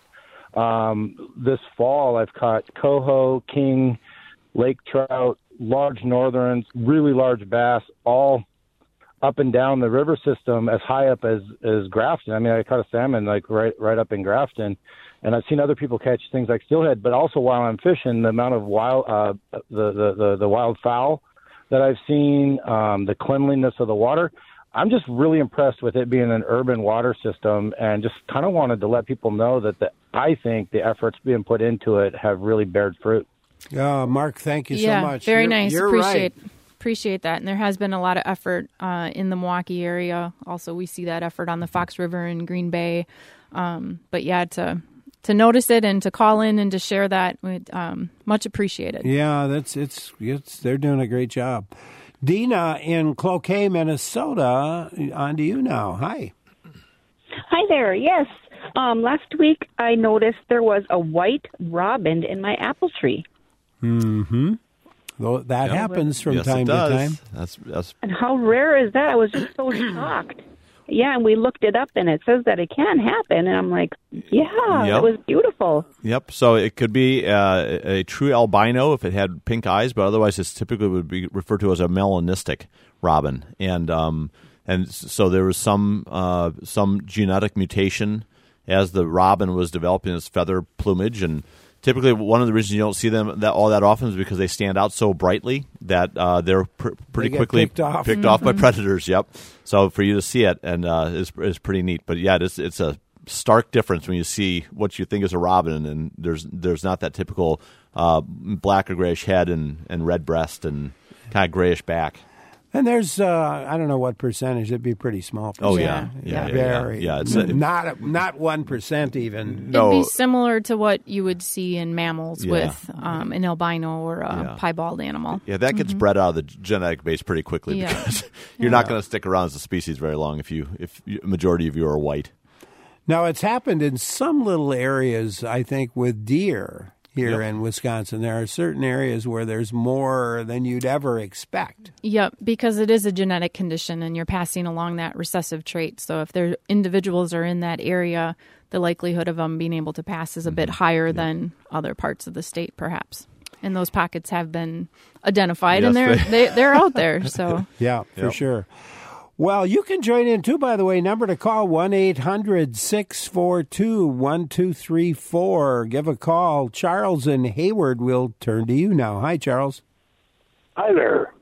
Um, this fall, I've caught coho, king, lake trout, large northerns, really large bass, all up and down the river system as high up as, as Grafton. I mean, I caught a salmon like right right up in Grafton, and I've seen other people catch things like steelhead. But also while I'm fishing, the amount of wild uh, the, the, the, the wild fowl that I've seen, um, the cleanliness of the water, I'm just really impressed with it being an urban water system, and just kind of wanted to let people know that the, I think the efforts being put into it have really bared fruit. Uh, Mark, thank you yeah, so much. Very You're- nice. You're appreciate right. appreciate that. And there has been a lot of effort uh, in the Milwaukee area. Also, we see that effort on the Fox River in Green Bay. Um, but yeah, to to notice it and to call in and to share that, um, much appreciated. Yeah, that's it's it's they're doing a great job. Dina in Cloquet, Minnesota, on to you now. Hi. Hi there. Yes. Um, last week I noticed there was a white robin in my apple tree. Mm-hmm. Though that Yeah, happens from yes, time it to does. time. That's that's And how rare is that? I was just so shocked. Yeah, and we looked it up, and it says that it can happen. And I'm like, yeah, Yep. it was beautiful. Yep. So it could be uh, a true albino if it had pink eyes, but otherwise, it's typically would be referred to as a melanistic robin. And um, and so there was some uh, some genetic mutation as the robin was developing its feather plumage, and typically one of the reasons you don't see them that all that often is because they stand out so brightly that uh, they're pr- pretty They get quickly picked off. picked off by Mhm. predators. Yep. So for you to see it and uh, is is pretty neat. But yeah, it's it's a stark difference when you see what you think is a robin, and there's there's not that typical uh, black or grayish head and, and red breast and kind of grayish back. And there's, uh, I don't know what percentage. It'd be pretty small percentage. Oh, yeah. Yeah, yeah, yeah. Very. Yeah, it's N- a- not, not one percent even. It'd be similar to what you would see in mammals Yeah. with um, an albino or a Yeah. piebald animal. Yeah, that gets Mhm. bred out of the genetic base pretty quickly Yeah. because you're not going to stick around as a species very long if you if you, a majority of you are white. Now, it's happened in some little areas, I think, with deer here Yep. in Wisconsin. There are certain areas where there's more than you'd ever expect. Yep, because it is a genetic condition and you're passing along that recessive trait. So if there individuals are in that area, the likelihood of them being able to pass is a bit higher than other parts of the state, perhaps. And those pockets have been identified, and Yes, they're they- they, they're out there. So Yeah, for Yep. sure. Well, you can join in too, by the way. Number to call, one eight hundred six four two one two three four. Give a call. Charles in Hayward will turn to you now. Hi, Charles. Hi there.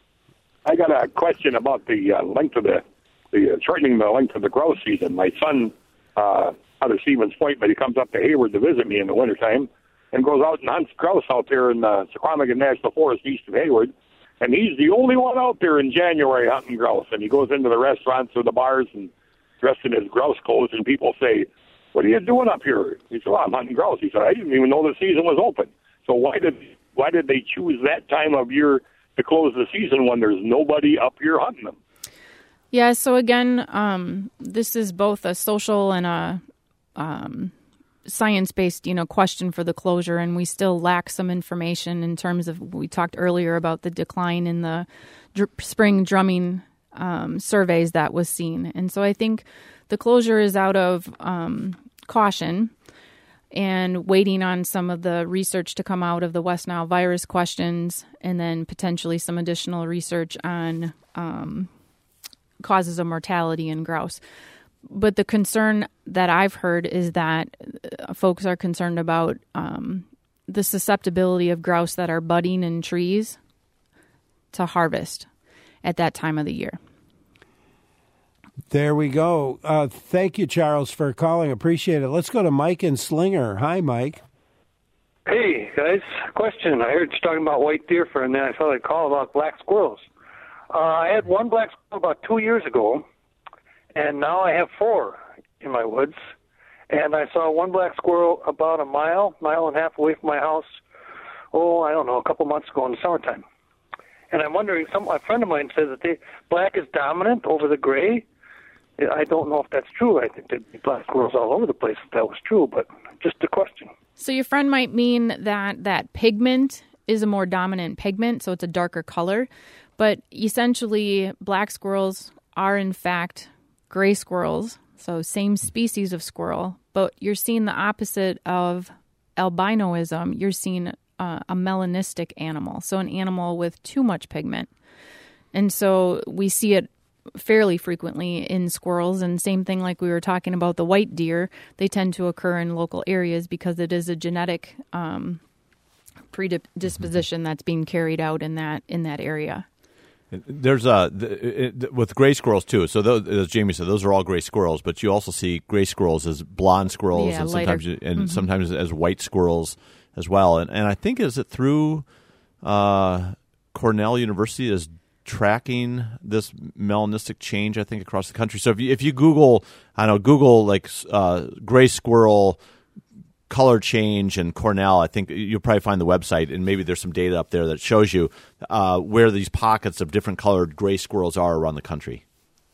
I got a question about the uh, length of the, the uh, shortening the length of the grouse season. My son, uh, out of Stevens Point, but he comes up to Hayward to visit me in the wintertime and goes out and hunts grouse out there in the Sequamigan National Forest east of Hayward. And he's the only one out there in January hunting grouse. And he goes into the restaurants or the bars and dressed in his grouse clothes, and people say, "What are you doing up here?" He said, "Well, I'm hunting grouse." He said, "I didn't even know the season was open." So why did why did they choose that time of year to close the season when there's nobody up here hunting them? Yeah, so again, um, this is both a social and a um, science-based, you know, question for the closure, and we still lack some information in terms of, we talked earlier about the decline in the dr- spring drumming um, surveys that was seen. And so I think the closure is out of um, caution and waiting on some of the research to come out of the West Nile virus questions, and then potentially some additional research on um, causes of mortality in grouse. But the concern that I've heard is that folks are concerned about um, the susceptibility of grouse that are budding in trees to harvest at that time of the year. There we go. Uh, thank you, Charles, for calling. Appreciate it. Let's go to Mike and Slinger. Hi, Mike. Hey, guys. Question. I heard you talking about white deer for, and then I saw a call about black squirrels. Uh, I had one black squirrel about two years ago, and now I have four in my woods. And I saw one black squirrel about a mile, mile and a half away from my house, oh, I don't know, a couple months ago in the summertime. And I'm wondering, some a friend of mine says that they, black is dominant over the gray. I don't know if that's true. I think there'd be black squirrels all over the place if that was true, but just a question. So your friend might mean that that pigment is a more dominant pigment, so it's a darker color. But essentially, black squirrels are, in fact, gray squirrels, so same species of squirrel, but you're seeing the opposite of albinoism. You're seeing uh, a melanistic animal, so an animal with too much pigment. And so we see it fairly frequently in squirrels, and same thing like we were talking about the white deer. They tend to occur in local areas because it is a genetic um, predisposition that's being carried out in that in that area. There's a it, with gray squirrels too. So those, as Jamie said, those are all gray squirrels. But you also see gray squirrels as blonde squirrels, yeah, and sometimes lighter. and Mm-hmm. sometimes as white squirrels as well. And and I think is it through uh, Cornell University is tracking this melanistic change, I think, across the country. So if you, if you Google, I don't know, Google like uh, gray squirrel color change in Cornell, I think you'll probably find the website, and maybe there's some data up there that shows you uh, where these pockets of different colored gray squirrels are around the country.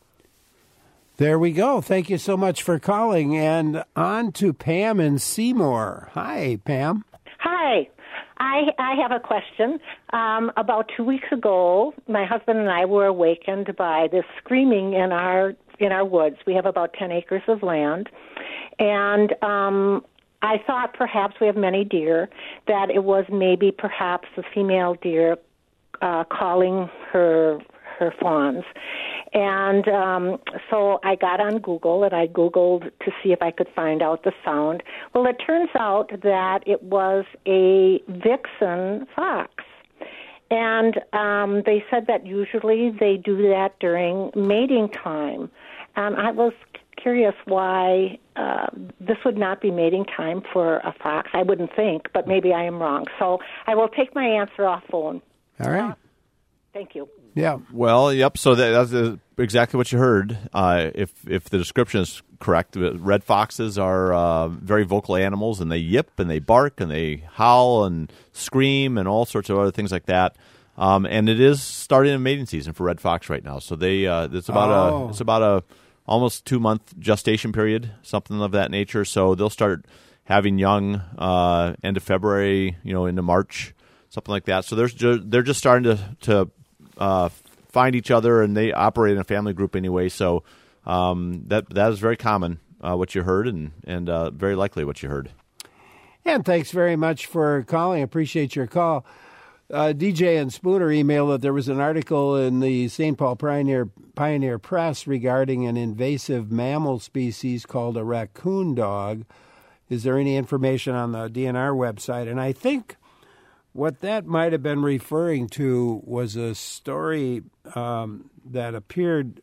There we go. Thank you so much for calling. And on to Pam in Seymour. Hi, Pam. Hi. I, I have a question. Um, about two weeks ago, my husband and I were awakened by this screaming in our in our woods. We have about ten acres of land, and um, I thought perhaps we have many deer, that it was maybe perhaps a female deer uh, calling her her fawns. And um, so I got on Google and I Googled to see if I could find out the sound. Well, it turns out that it was a vixen fox. And um, they said that usually they do that during mating time. And I was curious why uh, this would not be mating time for a fox. I wouldn't think, but maybe I am wrong. So I will take my answer off phone. All right. Uh, thank you. Yeah. Well, yep. So that, that's uh, exactly what you heard. Uh, if if the description is correct, red foxes are uh, very vocal animals, and they yip and they bark and they howl and scream and all sorts of other things like that. Um, and it is starting a mating season for red fox right now. So they uh, it's about Oh. a it's about a almost two month gestation period, something of that nature. So they'll start having young uh, end of February, you know, into March, something like that. So they're ju- they're just starting to to Uh, find each other, and they operate in a family group anyway. So um, that that is very common, uh, what you heard, and and uh, very likely what you heard. And thanks very much for calling. Appreciate your call. Uh, D J and Spooner emailed that there was an article in the Saint Paul Pioneer, Pioneer Press regarding an invasive mammal species called a raccoon dog. Is there any information on the D N R website? And I think what that might have been referring to was a story um, that appeared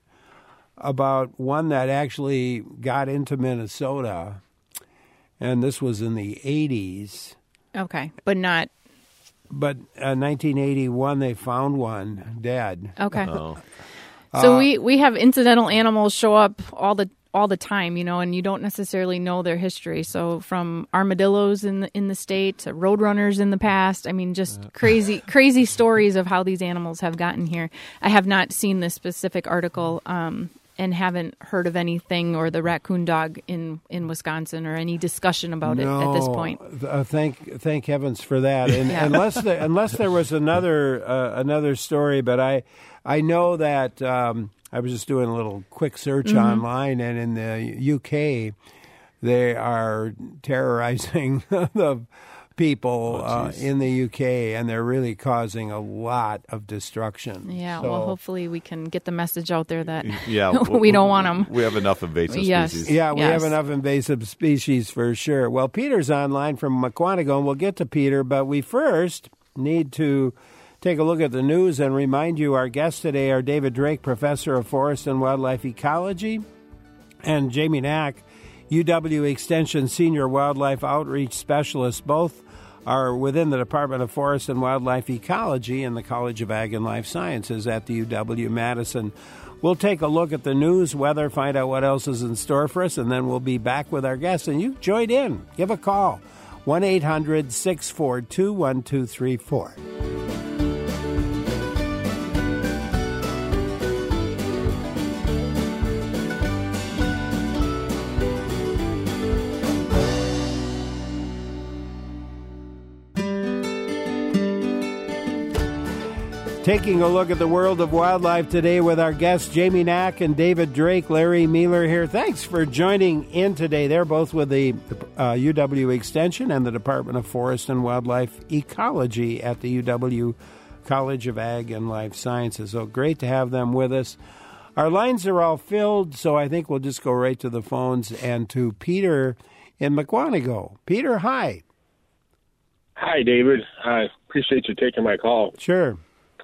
about one that actually got into Minnesota, and this was in the eighties. Okay, but not but uh, nineteen eighty-one they found one dead. Okay. Oh. So Uh, we, we have incidental animals show up all the all the time, you know, and you don't necessarily know their history. So from armadillos in the in the state to roadrunners in the past, I mean, just crazy crazy stories of how these animals have gotten here. I have not seen this specific article um, and haven't heard of anything or the raccoon dog in, in Wisconsin or any discussion about no, it at this point. Uh, thank thank heavens for that. And Yeah. unless the, unless there was another uh, another story, but I I know that. Um, I was just doing a little quick search Mm-hmm. online, and in the U K, they are terrorizing the people Oh, uh, in the U K, and they're really causing a lot of destruction. Yeah, So- well, hopefully we can get the message out there that Yeah, we don't want them. We have enough invasive Yes. species. Yeah, we Yes. have enough invasive species for sure. Well, Peter's online from McQuantico, and we'll get to Peter, but we first need to take a look at the news and remind you our guests today are David Drake, Professor of Forest and Wildlife Ecology, and Jamie Knack, U W Extension Senior Wildlife Outreach Specialist. Both are within the Department of Forest and Wildlife Ecology in the College of Ag and Life Sciences at the U W-Madison. We'll take a look at the news, weather, find out what else is in store for us, and then we'll be back with our guests. And you join in. Give a call, one eight hundred six four two one two three four. Taking a look at the world of wildlife today with our guests, Jamie Knack and David Drake. Larry Mealer here. Thanks for joining in today. They're both with the uh, U W Extension and the Department of Forest and Wildlife Ecology at the U W College of Ag and Life Sciences. So great to have them with us. Our lines are all filled, so I think we'll just go right to the phones and to Peter in McQuantico. Peter, hi. Hi, David. I appreciate you taking my call. Sure.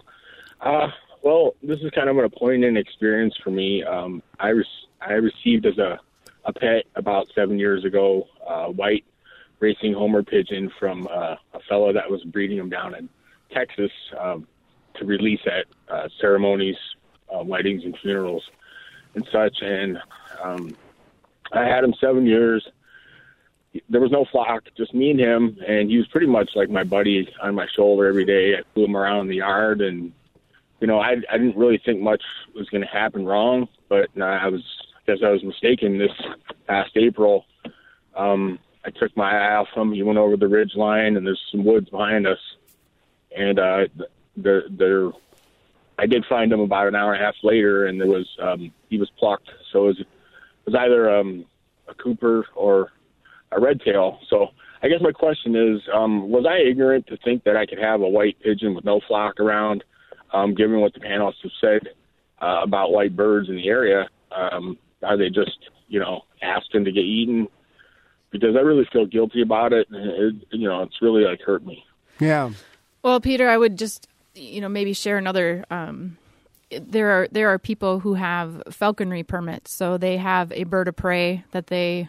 Uh, well, this is kind of an appointing experience for me. Um, I, re- I received as a, a pet about seven years ago a white racing homer pigeon from uh, a fellow that was breeding them down in Texas um, to release at uh, ceremonies, uh, weddings, and funerals and such. And um, I had him seven years. There was no flock, just me and him, and he was pretty much like my buddy on my shoulder every day. I flew him around the yard, and you know, I, I didn't really think much was going to happen wrong, but uh, I was, I guess I was mistaken. This past April, um, I took my eye off him. He went over the ridge line, and there's some woods behind us, and uh, the the I did find him about an hour and a half later, and there was um, he was plucked. So it was, it was either um, a Cooper or a red tail. So I guess my question is, um, was I ignorant to think that I could have a white pigeon with no flock around? Um, given what the panelists have said uh, about white birds in the area, um, are they just, you know, asking to get eaten? Because I really feel guilty about it. it you know, it's really, like, hurt me. Yeah. Well, Peter, I would just, you know, maybe share another. Um, there are there are people who have falconry permits, so they have a bird of prey that they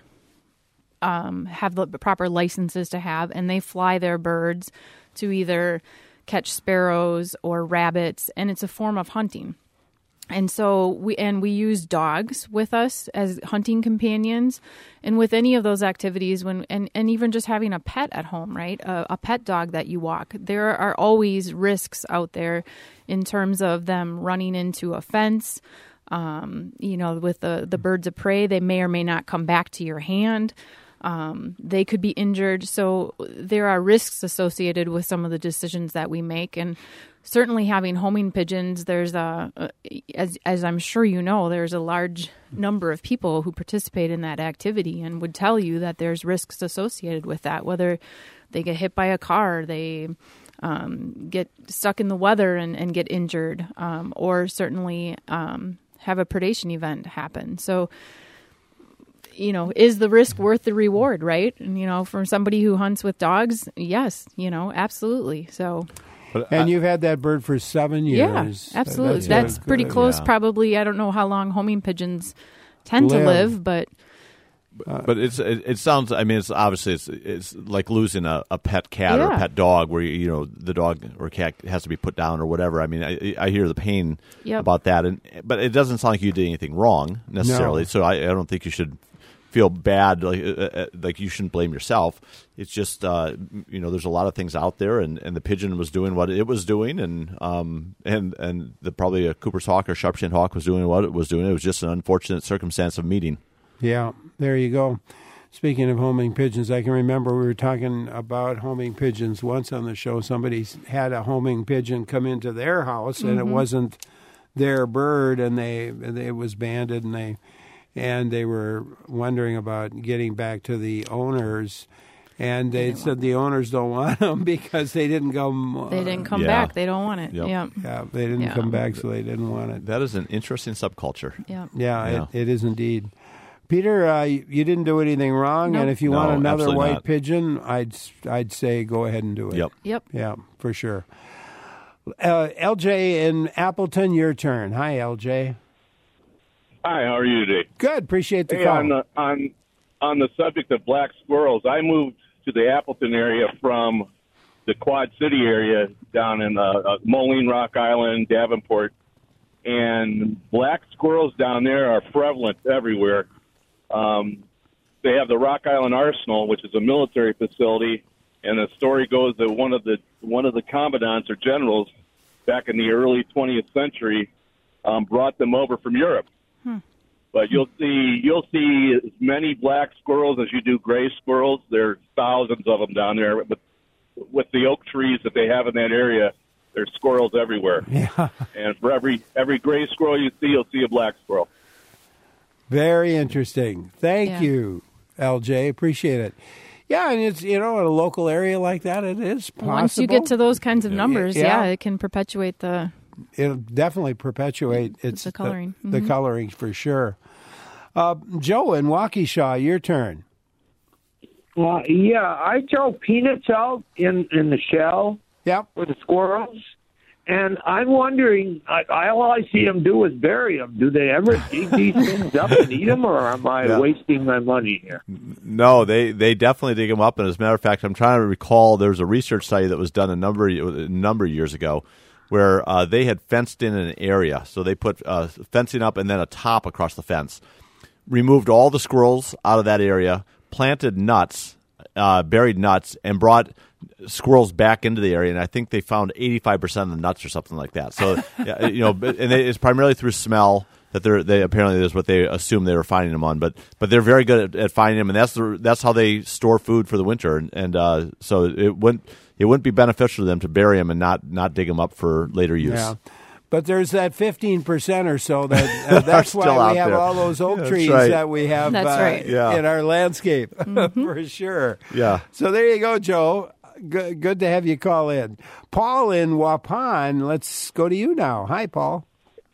um, have the proper licenses to have, and they fly their birds to either catch sparrows or rabbits, and it's a form of hunting. And so we and we use dogs with us as hunting companions, and with any of those activities, when and, and even just having a pet at home, right? A, a pet dog that you walk, there are always risks out there in terms of them running into a fence. Um, you know, with the the birds of prey, they may or may not come back to your hand. Um, they could be injured. So there are risks associated with some of the decisions that we make. And certainly having homing pigeons, there's a, as, as I'm sure you know, there's a large number of people who participate in that activity and would tell you that there's risks associated with that, whether they get hit by a car, they um, get stuck in the weather and, and get injured, um, or certainly um, have a predation event happen. So, you know, is the risk worth the reward, right? And, you know, for somebody who hunts with dogs, yes, you know, absolutely. So, and you've had that bird for seven years. Yeah, absolutely. That's, That's good. pretty close. Yeah. Probably, I don't know how long homing pigeons tend Live. to live, but But, but it's it, it sounds. I mean, it's obviously it's it's like losing a, a pet cat or Yeah. a pet dog, where you know the dog or cat has to be put down or whatever. I mean, I, I hear the pain Yep. about that, and but it doesn't sound like you did anything wrong necessarily. No. So I, I don't think you should feel bad, like uh, uh, like you shouldn't blame yourself. It's just uh, you know, there's a lot of things out there, and, and the pigeon was doing what it was doing, and um and and the probably a Cooper's hawk or sharp-shinned hawk was doing what it was doing. It was just an unfortunate circumstance of meeting. Yeah, there you go. Speaking of homing pigeons, I can remember we were talking about homing pigeons once on the show. Somebody had a homing pigeon come into their house, and it Mhm. wasn't their bird, and they, they it was banded, and they and they were wondering about getting back to the owners, and they said the owners don't want them because they didn't come. They didn't come Yeah. back. They don't want it. Yep. Yeah. Yeah, they didn't Yeah. come back, so they didn't want it. That is an interesting subculture. Yeah. Yeah, Yeah. It, it is indeed. Peter, uh, you didn't do anything wrong, Nope. and if you No, want another absolutely white not. pigeon, I'd I'd say go ahead and do it. Yep. Yep. Yeah, for sure. Uh, L J in Appleton, your turn. Hi, L J. Hi, how are you today? Good. Appreciate the Hey, call. on the on on the subject of black squirrels, I moved to the Appleton area from the Quad City area down in uh, uh, Moline, Rock Island, Davenport, and black squirrels down there are prevalent everywhere. Um, they have the Rock Island Arsenal, which is a military facility, and the story goes that one of the one of the commandants or generals back in the early twentieth century um, brought them over from Europe. But you'll see you'll see as many black squirrels as you do gray squirrels. There's thousands of them down there. But with the oak trees that they have in that area, there's squirrels everywhere. Yeah. And for every every gray squirrel you see, you'll see a black squirrel. Very interesting. Thank Yeah. you, L J. Appreciate it. Yeah, and it's, you know, in a local area like that, it is possible. Once you get to those kinds of numbers, Yeah. yeah, it can perpetuate the. It'll definitely perpetuate its The coloring. The, Mhm. coloring for sure. Uh, Joe in Waukesha, your turn. Well, yeah, I throw peanuts out in in the shell yep. for the squirrels, and I'm wondering, I, I, all I see them do is bury them. Do they ever dig these things up and eat them, or am I Yeah. wasting my money here? No, they, they definitely dig them up. And as a matter of fact, I'm trying to recall there was a research study that was done a number a number of years ago where uh, they had fenced in an area. So they put uh, fencing up and then a top across the fence, removed all the squirrels out of that area, planted nuts, uh, buried nuts, and brought squirrels back into the area. And I think they found eighty-five percent of the nuts or something like that. So, yeah, you know, and it's primarily through smell. That they're they apparently that's what they assume they were finding them on, but but they're very good at, at finding them, and that's the that's how they store food for the winter, and, and uh, so it wouldn't it wouldn't be beneficial to them to bury them and not, not dig them up for later use. Yeah. But there's that fifteen percent or so that uh, that's still why out we have there. all those oak That's trees right. that we have That's uh, right. Yeah. in our landscape for sure. Yeah. So there you go, Joe. Good, good to have you call in. Paul in Waupun, let's go to you now. Hi, Paul.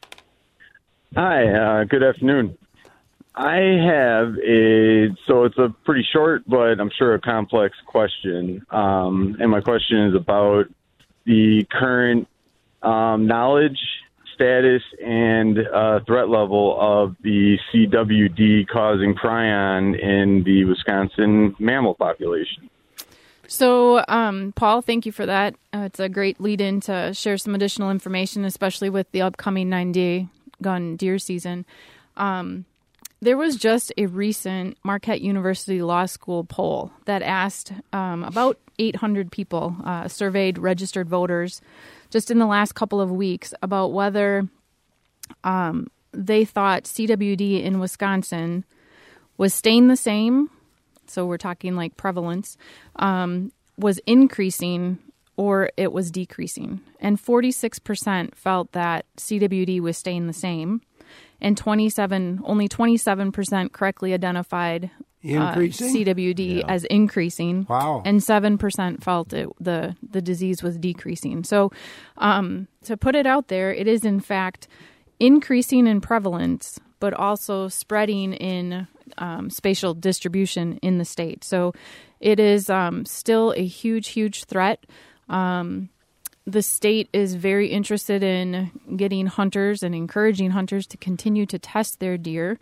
Hi, uh, good afternoon. I have a, so it's a pretty short, but I'm sure a complex question. Um, and my question is about the current um, knowledge, status, and uh, threat level of the C W D causing prion in the Wisconsin mammal population. So, um, Paul, thank you for that. Uh, it's a great lead-in to share some additional information, especially with the upcoming nine-day gun deer season. Um, there was just a recent Marquette University Law School poll that asked um, about eight hundred people, uh, surveyed registered voters, just in the last couple of weeks about whether um, they thought C W D in Wisconsin was staying the same. So we're talking like prevalence, um, was increasing or it was decreasing. And forty-six percent felt that C W D was staying the same. And twenty-seven, only twenty-seven percent correctly identified uh, Increasing? C W D Yeah. as increasing. Wow. And seven percent felt it, the, the disease was decreasing. So um, to put it out there, it is in fact increasing in prevalence, but also spreading in um, spatial distribution in the state. So it is um, still a huge, huge threat. Um, the state is very interested in getting hunters and encouraging hunters to continue to test their deer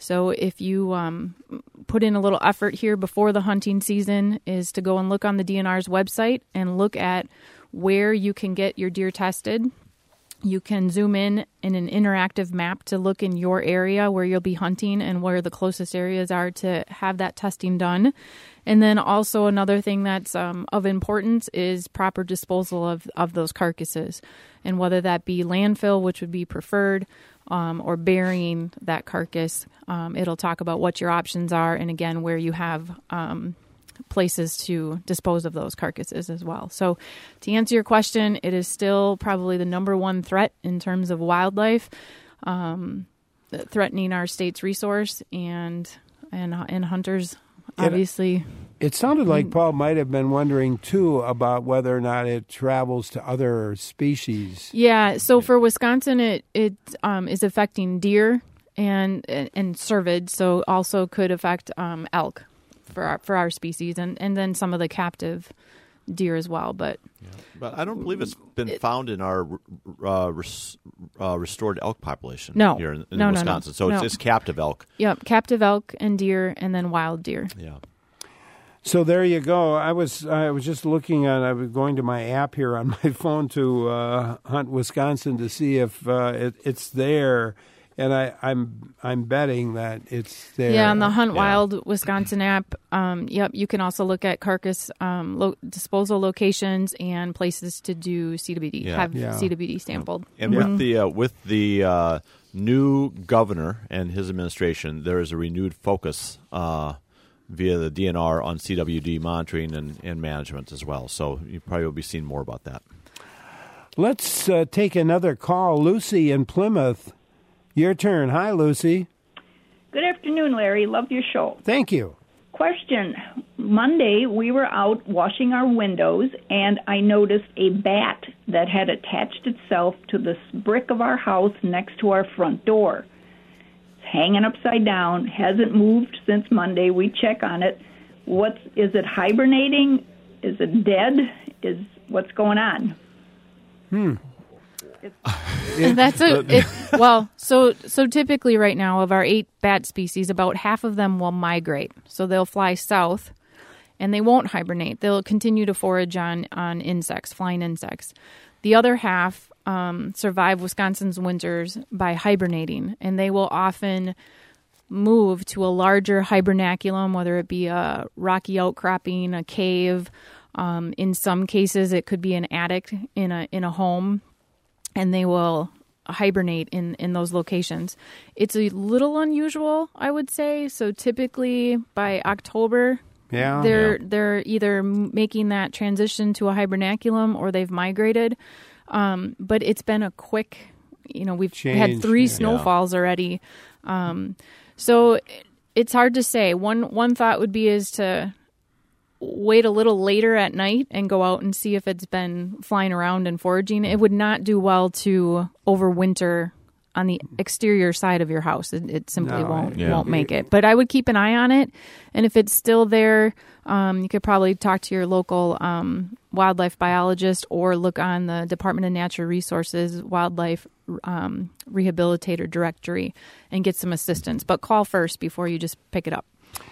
So if you um, put in a little effort here before the hunting season, is to go and look on the D N R's website and look at where you can get your deer tested. You can zoom in in an interactive map to look in your area where you'll be hunting and where the closest areas are to have that testing done. And then also another thing that's um, of importance is proper disposal of, of those carcasses. And whether that be landfill, which would be preferred, um, or burying that carcass, um, it'll talk about what your options are and, again, where you have um places to dispose of those carcasses as well. So to answer your question, it is still probably the number one threat in terms of wildlife, um, threatening our state's resource, and and, and hunters obviously. It, it sounded like Paul might have been wondering too about whether or not it travels to other species. Yeah, so for Wisconsin, it it um, is affecting deer and and cervid, so also could affect um, elk for our, for our species, and, and then some of the captive deer as well. But yeah. but I don't believe it's been it, found in our uh, res, uh, restored elk population no, here in, in no, Wisconsin. No, no, so no. It's, it's captive elk. Yep, captive elk and deer, and then wild deer. Yeah. So there you go. I was I was just looking on. I was going to my app here on my phone to uh, Hunt Wisconsin to see if uh, it, it's there. And I, I'm I'm betting that it's there. Yeah, on the Hunt yeah. Wild Wisconsin app. Um, yep, you can also look at carcass um, lo- disposal locations and places to do C W D. Yeah. Have yeah. C W D sampled. And yeah. with the uh, with the uh, new governor and his administration, there is a renewed focus uh, via the D N R on C W D monitoring and, and management as well. So you probably will be seeing more about that. Let's uh, take another call. Lucy in Plymouth. Your turn. Hi, Lucy. Good afternoon, Larry. Love your show. Thank you. Question. Monday, we were out washing our windows, and I noticed a bat that had attached itself to the brick of our house next to our front door. It's hanging upside down, hasn't moved since Monday. We check on it. What's, is it hibernating? Is it dead? Is what's going on? Hmm. That's a it, well. So so typically right now of our eight bat species, about half of them will migrate. So they'll fly south, and they won't hibernate. They'll continue to forage on on insects, flying insects. The other half um, survive Wisconsin's winters by hibernating, and they will often move to a larger hibernaculum, whether it be a rocky outcropping, a cave. Um, in some cases, it could be an attic in a in a home. And they will hibernate in, in those locations. It's a little unusual, I would say. So typically by October, yeah, they're yeah. they're either making that transition to a hibernaculum or they've migrated. Um, but it's been a quick, you know, we've Change, had three yeah. snowfalls already. Um, so it's hard to say. One one thought would be is to wait a little later at night and go out and see if it's been flying around and foraging. It would not do well to overwinter on the exterior side of your house. It, it simply No, won't yeah. won't make it. But I would keep an eye on it, and if it's still there, um, you could probably talk to your local um, wildlife biologist or look on the Department of Natural Resources Wildlife um, Rehabilitator Directory and get some assistance. But call first before you just pick it up.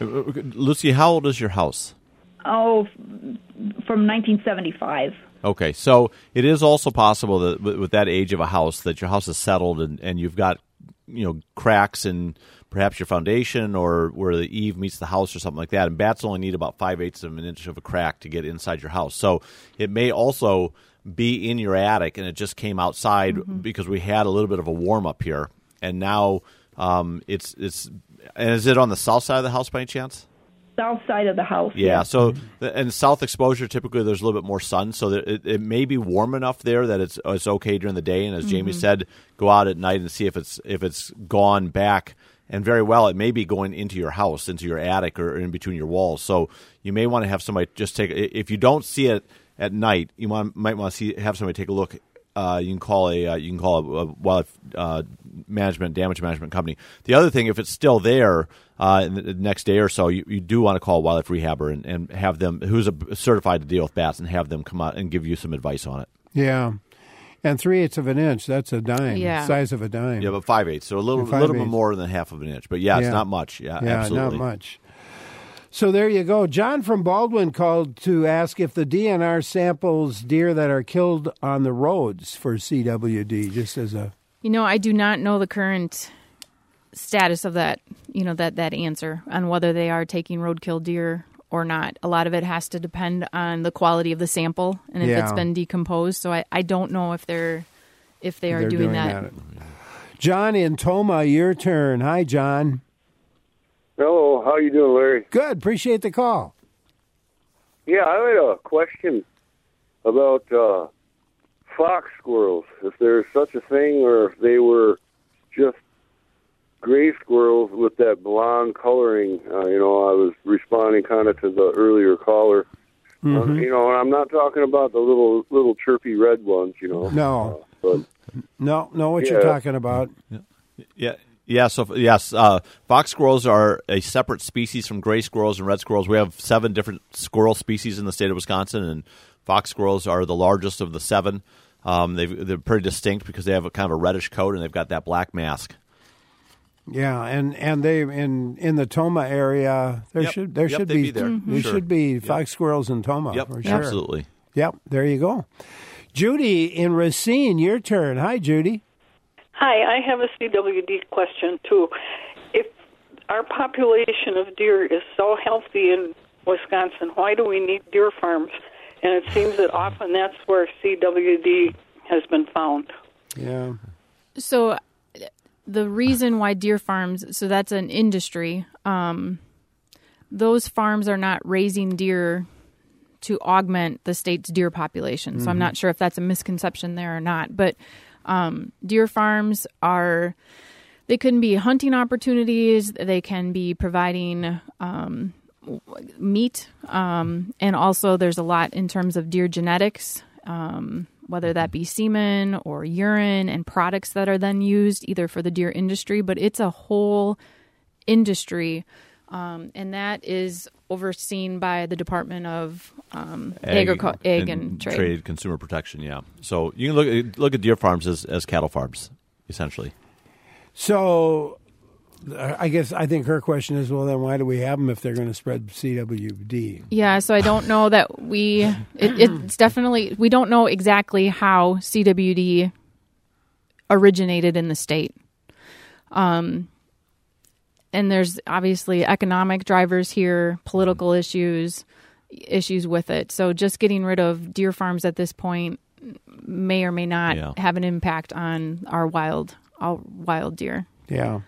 Lucy, how old is your house? Oh, from nineteen seventy-five. Okay, so it is also possible that with that age of a house that your house is settled and, and you've got, you know, cracks in perhaps your foundation or where the eave meets the house or something like that. And bats only need about five-eighths of an inch of a crack to get inside your house. So it may also be in your attic and it just came outside mm-hmm. because we had a little bit of a warm-up here. And now um, it's it's – and is it on the south side of the house by any chance? South side of the house. Yeah, yeah. so the, and south exposure, typically there's a little bit more sun, so that it, it may be warm enough there that it's it's okay during the day. And as mm-hmm. Jamie said, go out at night and see if it's if it's gone back. And very well, it may be going into your house, into your attic, or in between your walls. So you may want to have somebody just take. If you don't see it at night, you want, might want to see have somebody take a look. Uh, you can call a uh, you can call a, a wildlife uh, management damage management company. The other thing, if it's still there uh, in the next day or so, you, you do want to call a wildlife rehabber and, and have them, who's a, certified to deal with bats, and have them come out and give you some advice on it. Yeah, And three eighths of an inch, that's a dime, Yeah. size of a dime. Yeah, but five eighths, so a little, Five little bit eighths. more than half of an inch. But yeah, it's Yeah. not much. Yeah, Yeah, absolutely. not much. So there you go. John from Baldwin called to ask if the D N R samples deer that are killed on the roads for C W D, just as a... You know, I do not know the current status of that, you know, that, that answer on whether they are taking roadkill deer or not. A lot of it has to depend on the quality of the sample and if Yeah. it's been decomposed. So I, I don't know if they're if they are They're doing, doing that. that. John in Toma, your turn. Hi, John. Hello, how you doing, Larry? Good. Appreciate the call. Yeah, I had a question about uh, fox squirrels, if there's such a thing, or if they were just gray squirrels with that blonde coloring. Uh, you know, I was responding kind of to the earlier caller. Mm-hmm. Uh, you know, and I'm not talking about the little little chirpy red ones. You know, No. uh, but No, know what Yeah. you're talking about. Yeah. Yeah, so yes, uh, fox squirrels are a separate species from gray squirrels and red squirrels. We have seven different squirrel species in the state of Wisconsin, and fox squirrels are the largest of the seven. Um, they've, they're pretty distinct because they have a kind of a reddish coat and they've got that black mask. Yeah, and, and they in in the Toma area there Yep. should there Yep, should they'd be, be there. there Sure. should be Yep. fox squirrels in Toma Yep, for sure. absolutely. Yep, there you go. Judy in Racine, your turn. Hi, Judy. Hi, I have a C W D question, too. If our population of deer is so healthy in Wisconsin, why do we need deer farms? And it seems that often that's where C W D has been found. Yeah. So the reason why deer farms, so that's an industry, um, those farms are not raising deer to augment the state's deer population. So I'm Mhm. not sure if that's a misconception there or not. But um, deer farms are, they can be hunting opportunities. They can be providing um, meat. Um, and also there's a lot in terms of deer genetics, um, whether that be semen or urine and products that are then used either for the deer industry, but it's a whole industry. Um, and that is overseen by the Department of um, Agricu- Ag and, Trade. Consumer Protection, yeah. So you can look at, look at deer farms as, as cattle farms, essentially. So uh, I guess I think her question is, well, then why do we have them if they're going to spread C W D? Yeah, so I don't know that we, it, it's definitely, we don't know exactly how C W D originated in the state. Um, and there's obviously economic drivers here, political issues, issues with it. So just getting rid of deer farms at this point may or may not Yeah. have an impact on our wild, our wild deer. Yeah.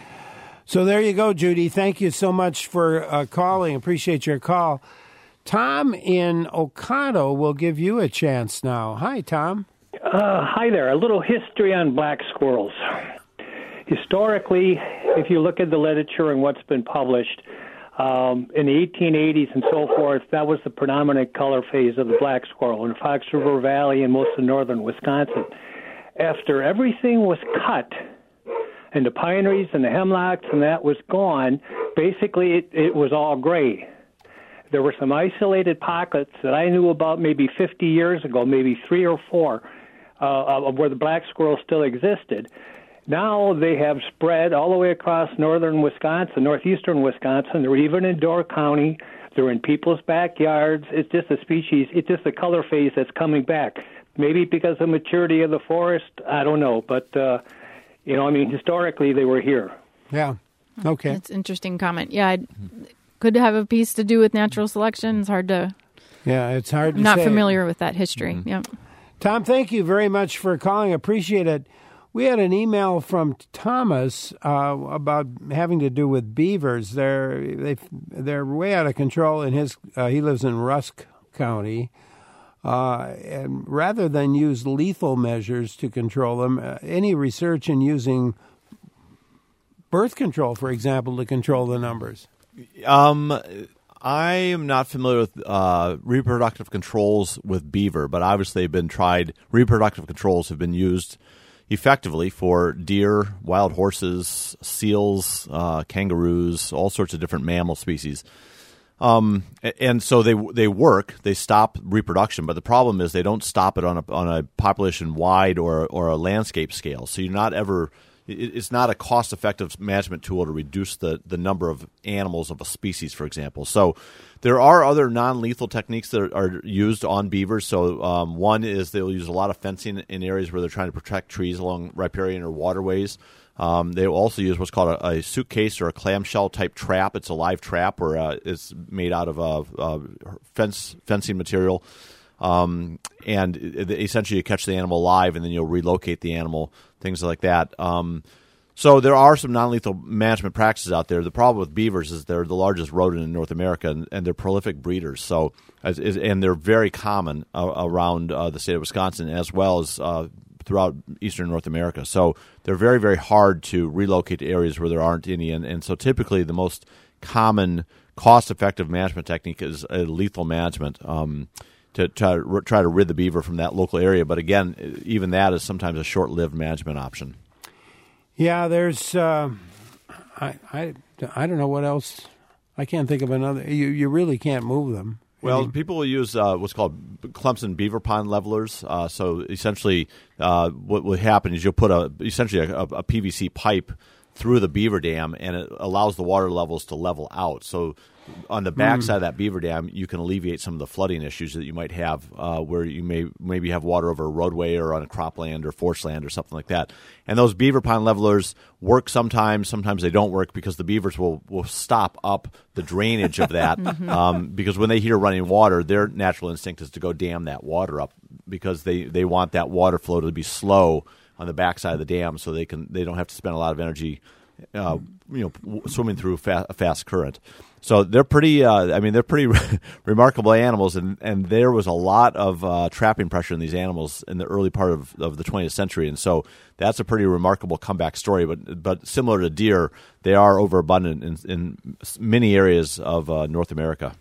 So there you go, Judy. Thank you so much for uh, calling. Appreciate your call. Tom in Ocado will give you a chance now. Hi, Tom. Uh, hi there. A little history on black squirrels. Historically, if you look at the literature and what's been published, um, in the eighteen eighties and so forth, that was the predominant color phase of the black squirrel in the Fox River Valley and most of northern Wisconsin. After everything was cut, and the pine trees and the hemlocks and that was gone, basically it, it was all gray. There were some isolated pockets that I knew about maybe fifty years ago, maybe three or four, uh, of where the black squirrel still existed. Now they have spread all the way across northern Wisconsin, northeastern Wisconsin. They're even in Door County. They're in people's backyards. It's just a species. It's just a color phase that's coming back. Maybe because of maturity of the forest. I don't know. But, uh, you know, I mean, historically they were here. Yeah. Okay. That's an interesting comment. Yeah, it could have a piece to do with natural selection. It's hard to, Yeah, it's hard to I'm not say. familiar with that history. Yep. Tom, thank you very much for calling. Appreciate it. We had an email from Thomas uh, about having to do with beavers. They're they they're way out of control in his. Uh, he lives in Rusk County, uh, and rather than use lethal measures to control them, uh, any research in using birth control, for example, to control the numbers. Um, I am not familiar with uh, reproductive controls with beaver, but obviously they've been tried. Reproductive controls have been used effectively for deer, wild horses, seals, uh, kangaroos, all sorts of different mammal species. Um, and so they they work, they stop reproduction, but the problem is they don't stop it on a on a population wide or or a landscape scale. So you're not ever, it's not a cost effective management tool to reduce the the number of animals of a species, for example. So there are other non lethal techniques that are used on beavers. So um, one is they'll use a lot of fencing in areas where they're trying to protect trees along riparian or waterways. Um, they will also use what's called a, a suitcase or a clamshell type trap. It's a live trap, or uh, it's made out of a, a fence fencing material, um, and it, it, essentially you catch the animal alive, and then you'll relocate the animal, things like that. Um, so there are some non-lethal management practices out there. The problem with beavers is they're the largest rodent in North America, and, and they're prolific breeders. So, as, is, and they're very common uh, around uh, the state of Wisconsin, as well as uh, throughout eastern North America. So they're very, very hard to relocate to areas where there aren't any. And, and so typically the most common cost-effective management technique is uh, lethal management um, to try, to try to rid the beaver from that local area. But again, even that is sometimes a short-lived management option. Yeah, there's, uh, I, I, I don't know what else. I can't think of another. You, you really can't move them. Well, people will use uh, what's called Clemson beaver pond levelers. Uh, so essentially, uh, what will happen is you'll put a essentially a, a P V C pipe through the beaver dam, and it allows the water levels to level out. So on the back Mm. side of that beaver dam, you can alleviate some of the flooding issues that you might have uh, where you may maybe have water over a roadway or on a cropland or forest land or something like that. And those beaver pond levelers work sometimes. Sometimes they don't work because the beavers will, will stop up the drainage of that Mhm. um, because when they hear running water, their natural instinct is to go dam that water up because they, they want that water flow to be slow on the backside of the dam so they can they don't have to spend a lot of energy uh, you know w- swimming through fa- a fast current. So they're pretty. Uh, I mean, they're pretty remarkable animals, and, and there was a lot of uh, trapping pressure in these animals in the early part of, of the twentieth century, and so that's a pretty remarkable comeback story. But but similar to deer, they are overabundant in, in many areas of uh, North America.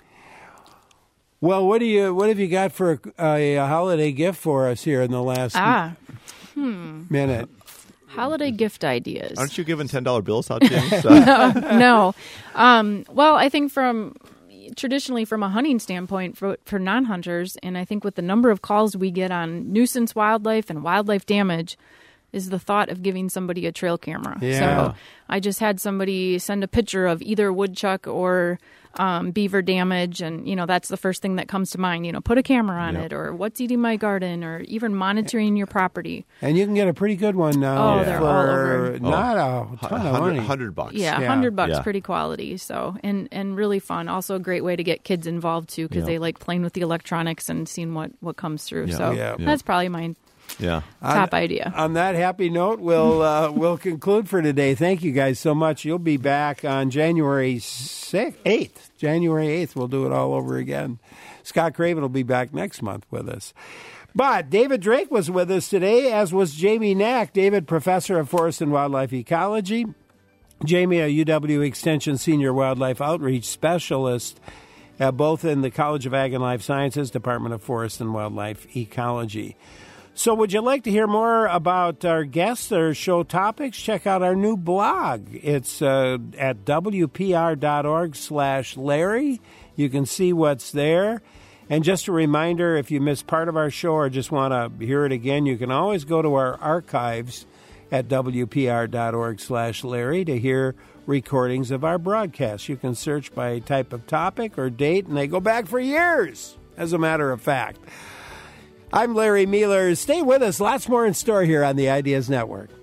Well, what do you what have you got for a, a holiday gift for us here in the last Ah, hmm. minute? Holiday gift ideas. Aren't you giving ten dollar bills out, James? no, no. Um, well, I think from traditionally from a hunting standpoint for, for non-hunters, and I think with the number of calls we get on nuisance wildlife and wildlife damage, is the thought of giving somebody a trail camera. Yeah. So I just had somebody send a picture of either woodchuck or um, beaver damage, and you know that's the first thing that comes to mind. You know, put a camera on Yep. it, or what's eating my garden, or even monitoring your property. And you can get a pretty good one now Oh, they're for all over. not a ton of money. Hundred bucks. Yeah, Yeah. hundred bucks, Yeah. pretty quality. So and and really fun. Also a great way to get kids involved too, because Yeah. they like playing with the electronics and seeing what what comes through. Yeah. So Yeah. that's probably my Yeah. top on, idea. On that happy note, we'll uh, we'll conclude for today. Thank you guys so much. You'll be back on January sixth, eighth. January eighth, we'll do it all over again. Scott Craven will be back next month with us. But David Drake was with us today, as was Jamie Knack. David, professor of forest and wildlife ecology. Jamie, a U W Extension senior wildlife outreach specialist, uh, both in the College of Ag and Life Sciences, Department of Forest and Wildlife Ecology. So would you like to hear more about our guests or show topics? Check out our new blog. It's uh, at w p r dot org slash Larry. You can see what's there. And just a reminder, if you missed part of our show or just want to hear it again, you can always go to our archives at w p r dot org slash Larry to hear recordings of our broadcasts. You can search by type of topic or date, and they go back for years, as a matter of fact. I'm Larry Meeler. Stay with us. Lots more in store here on the Ideas Network.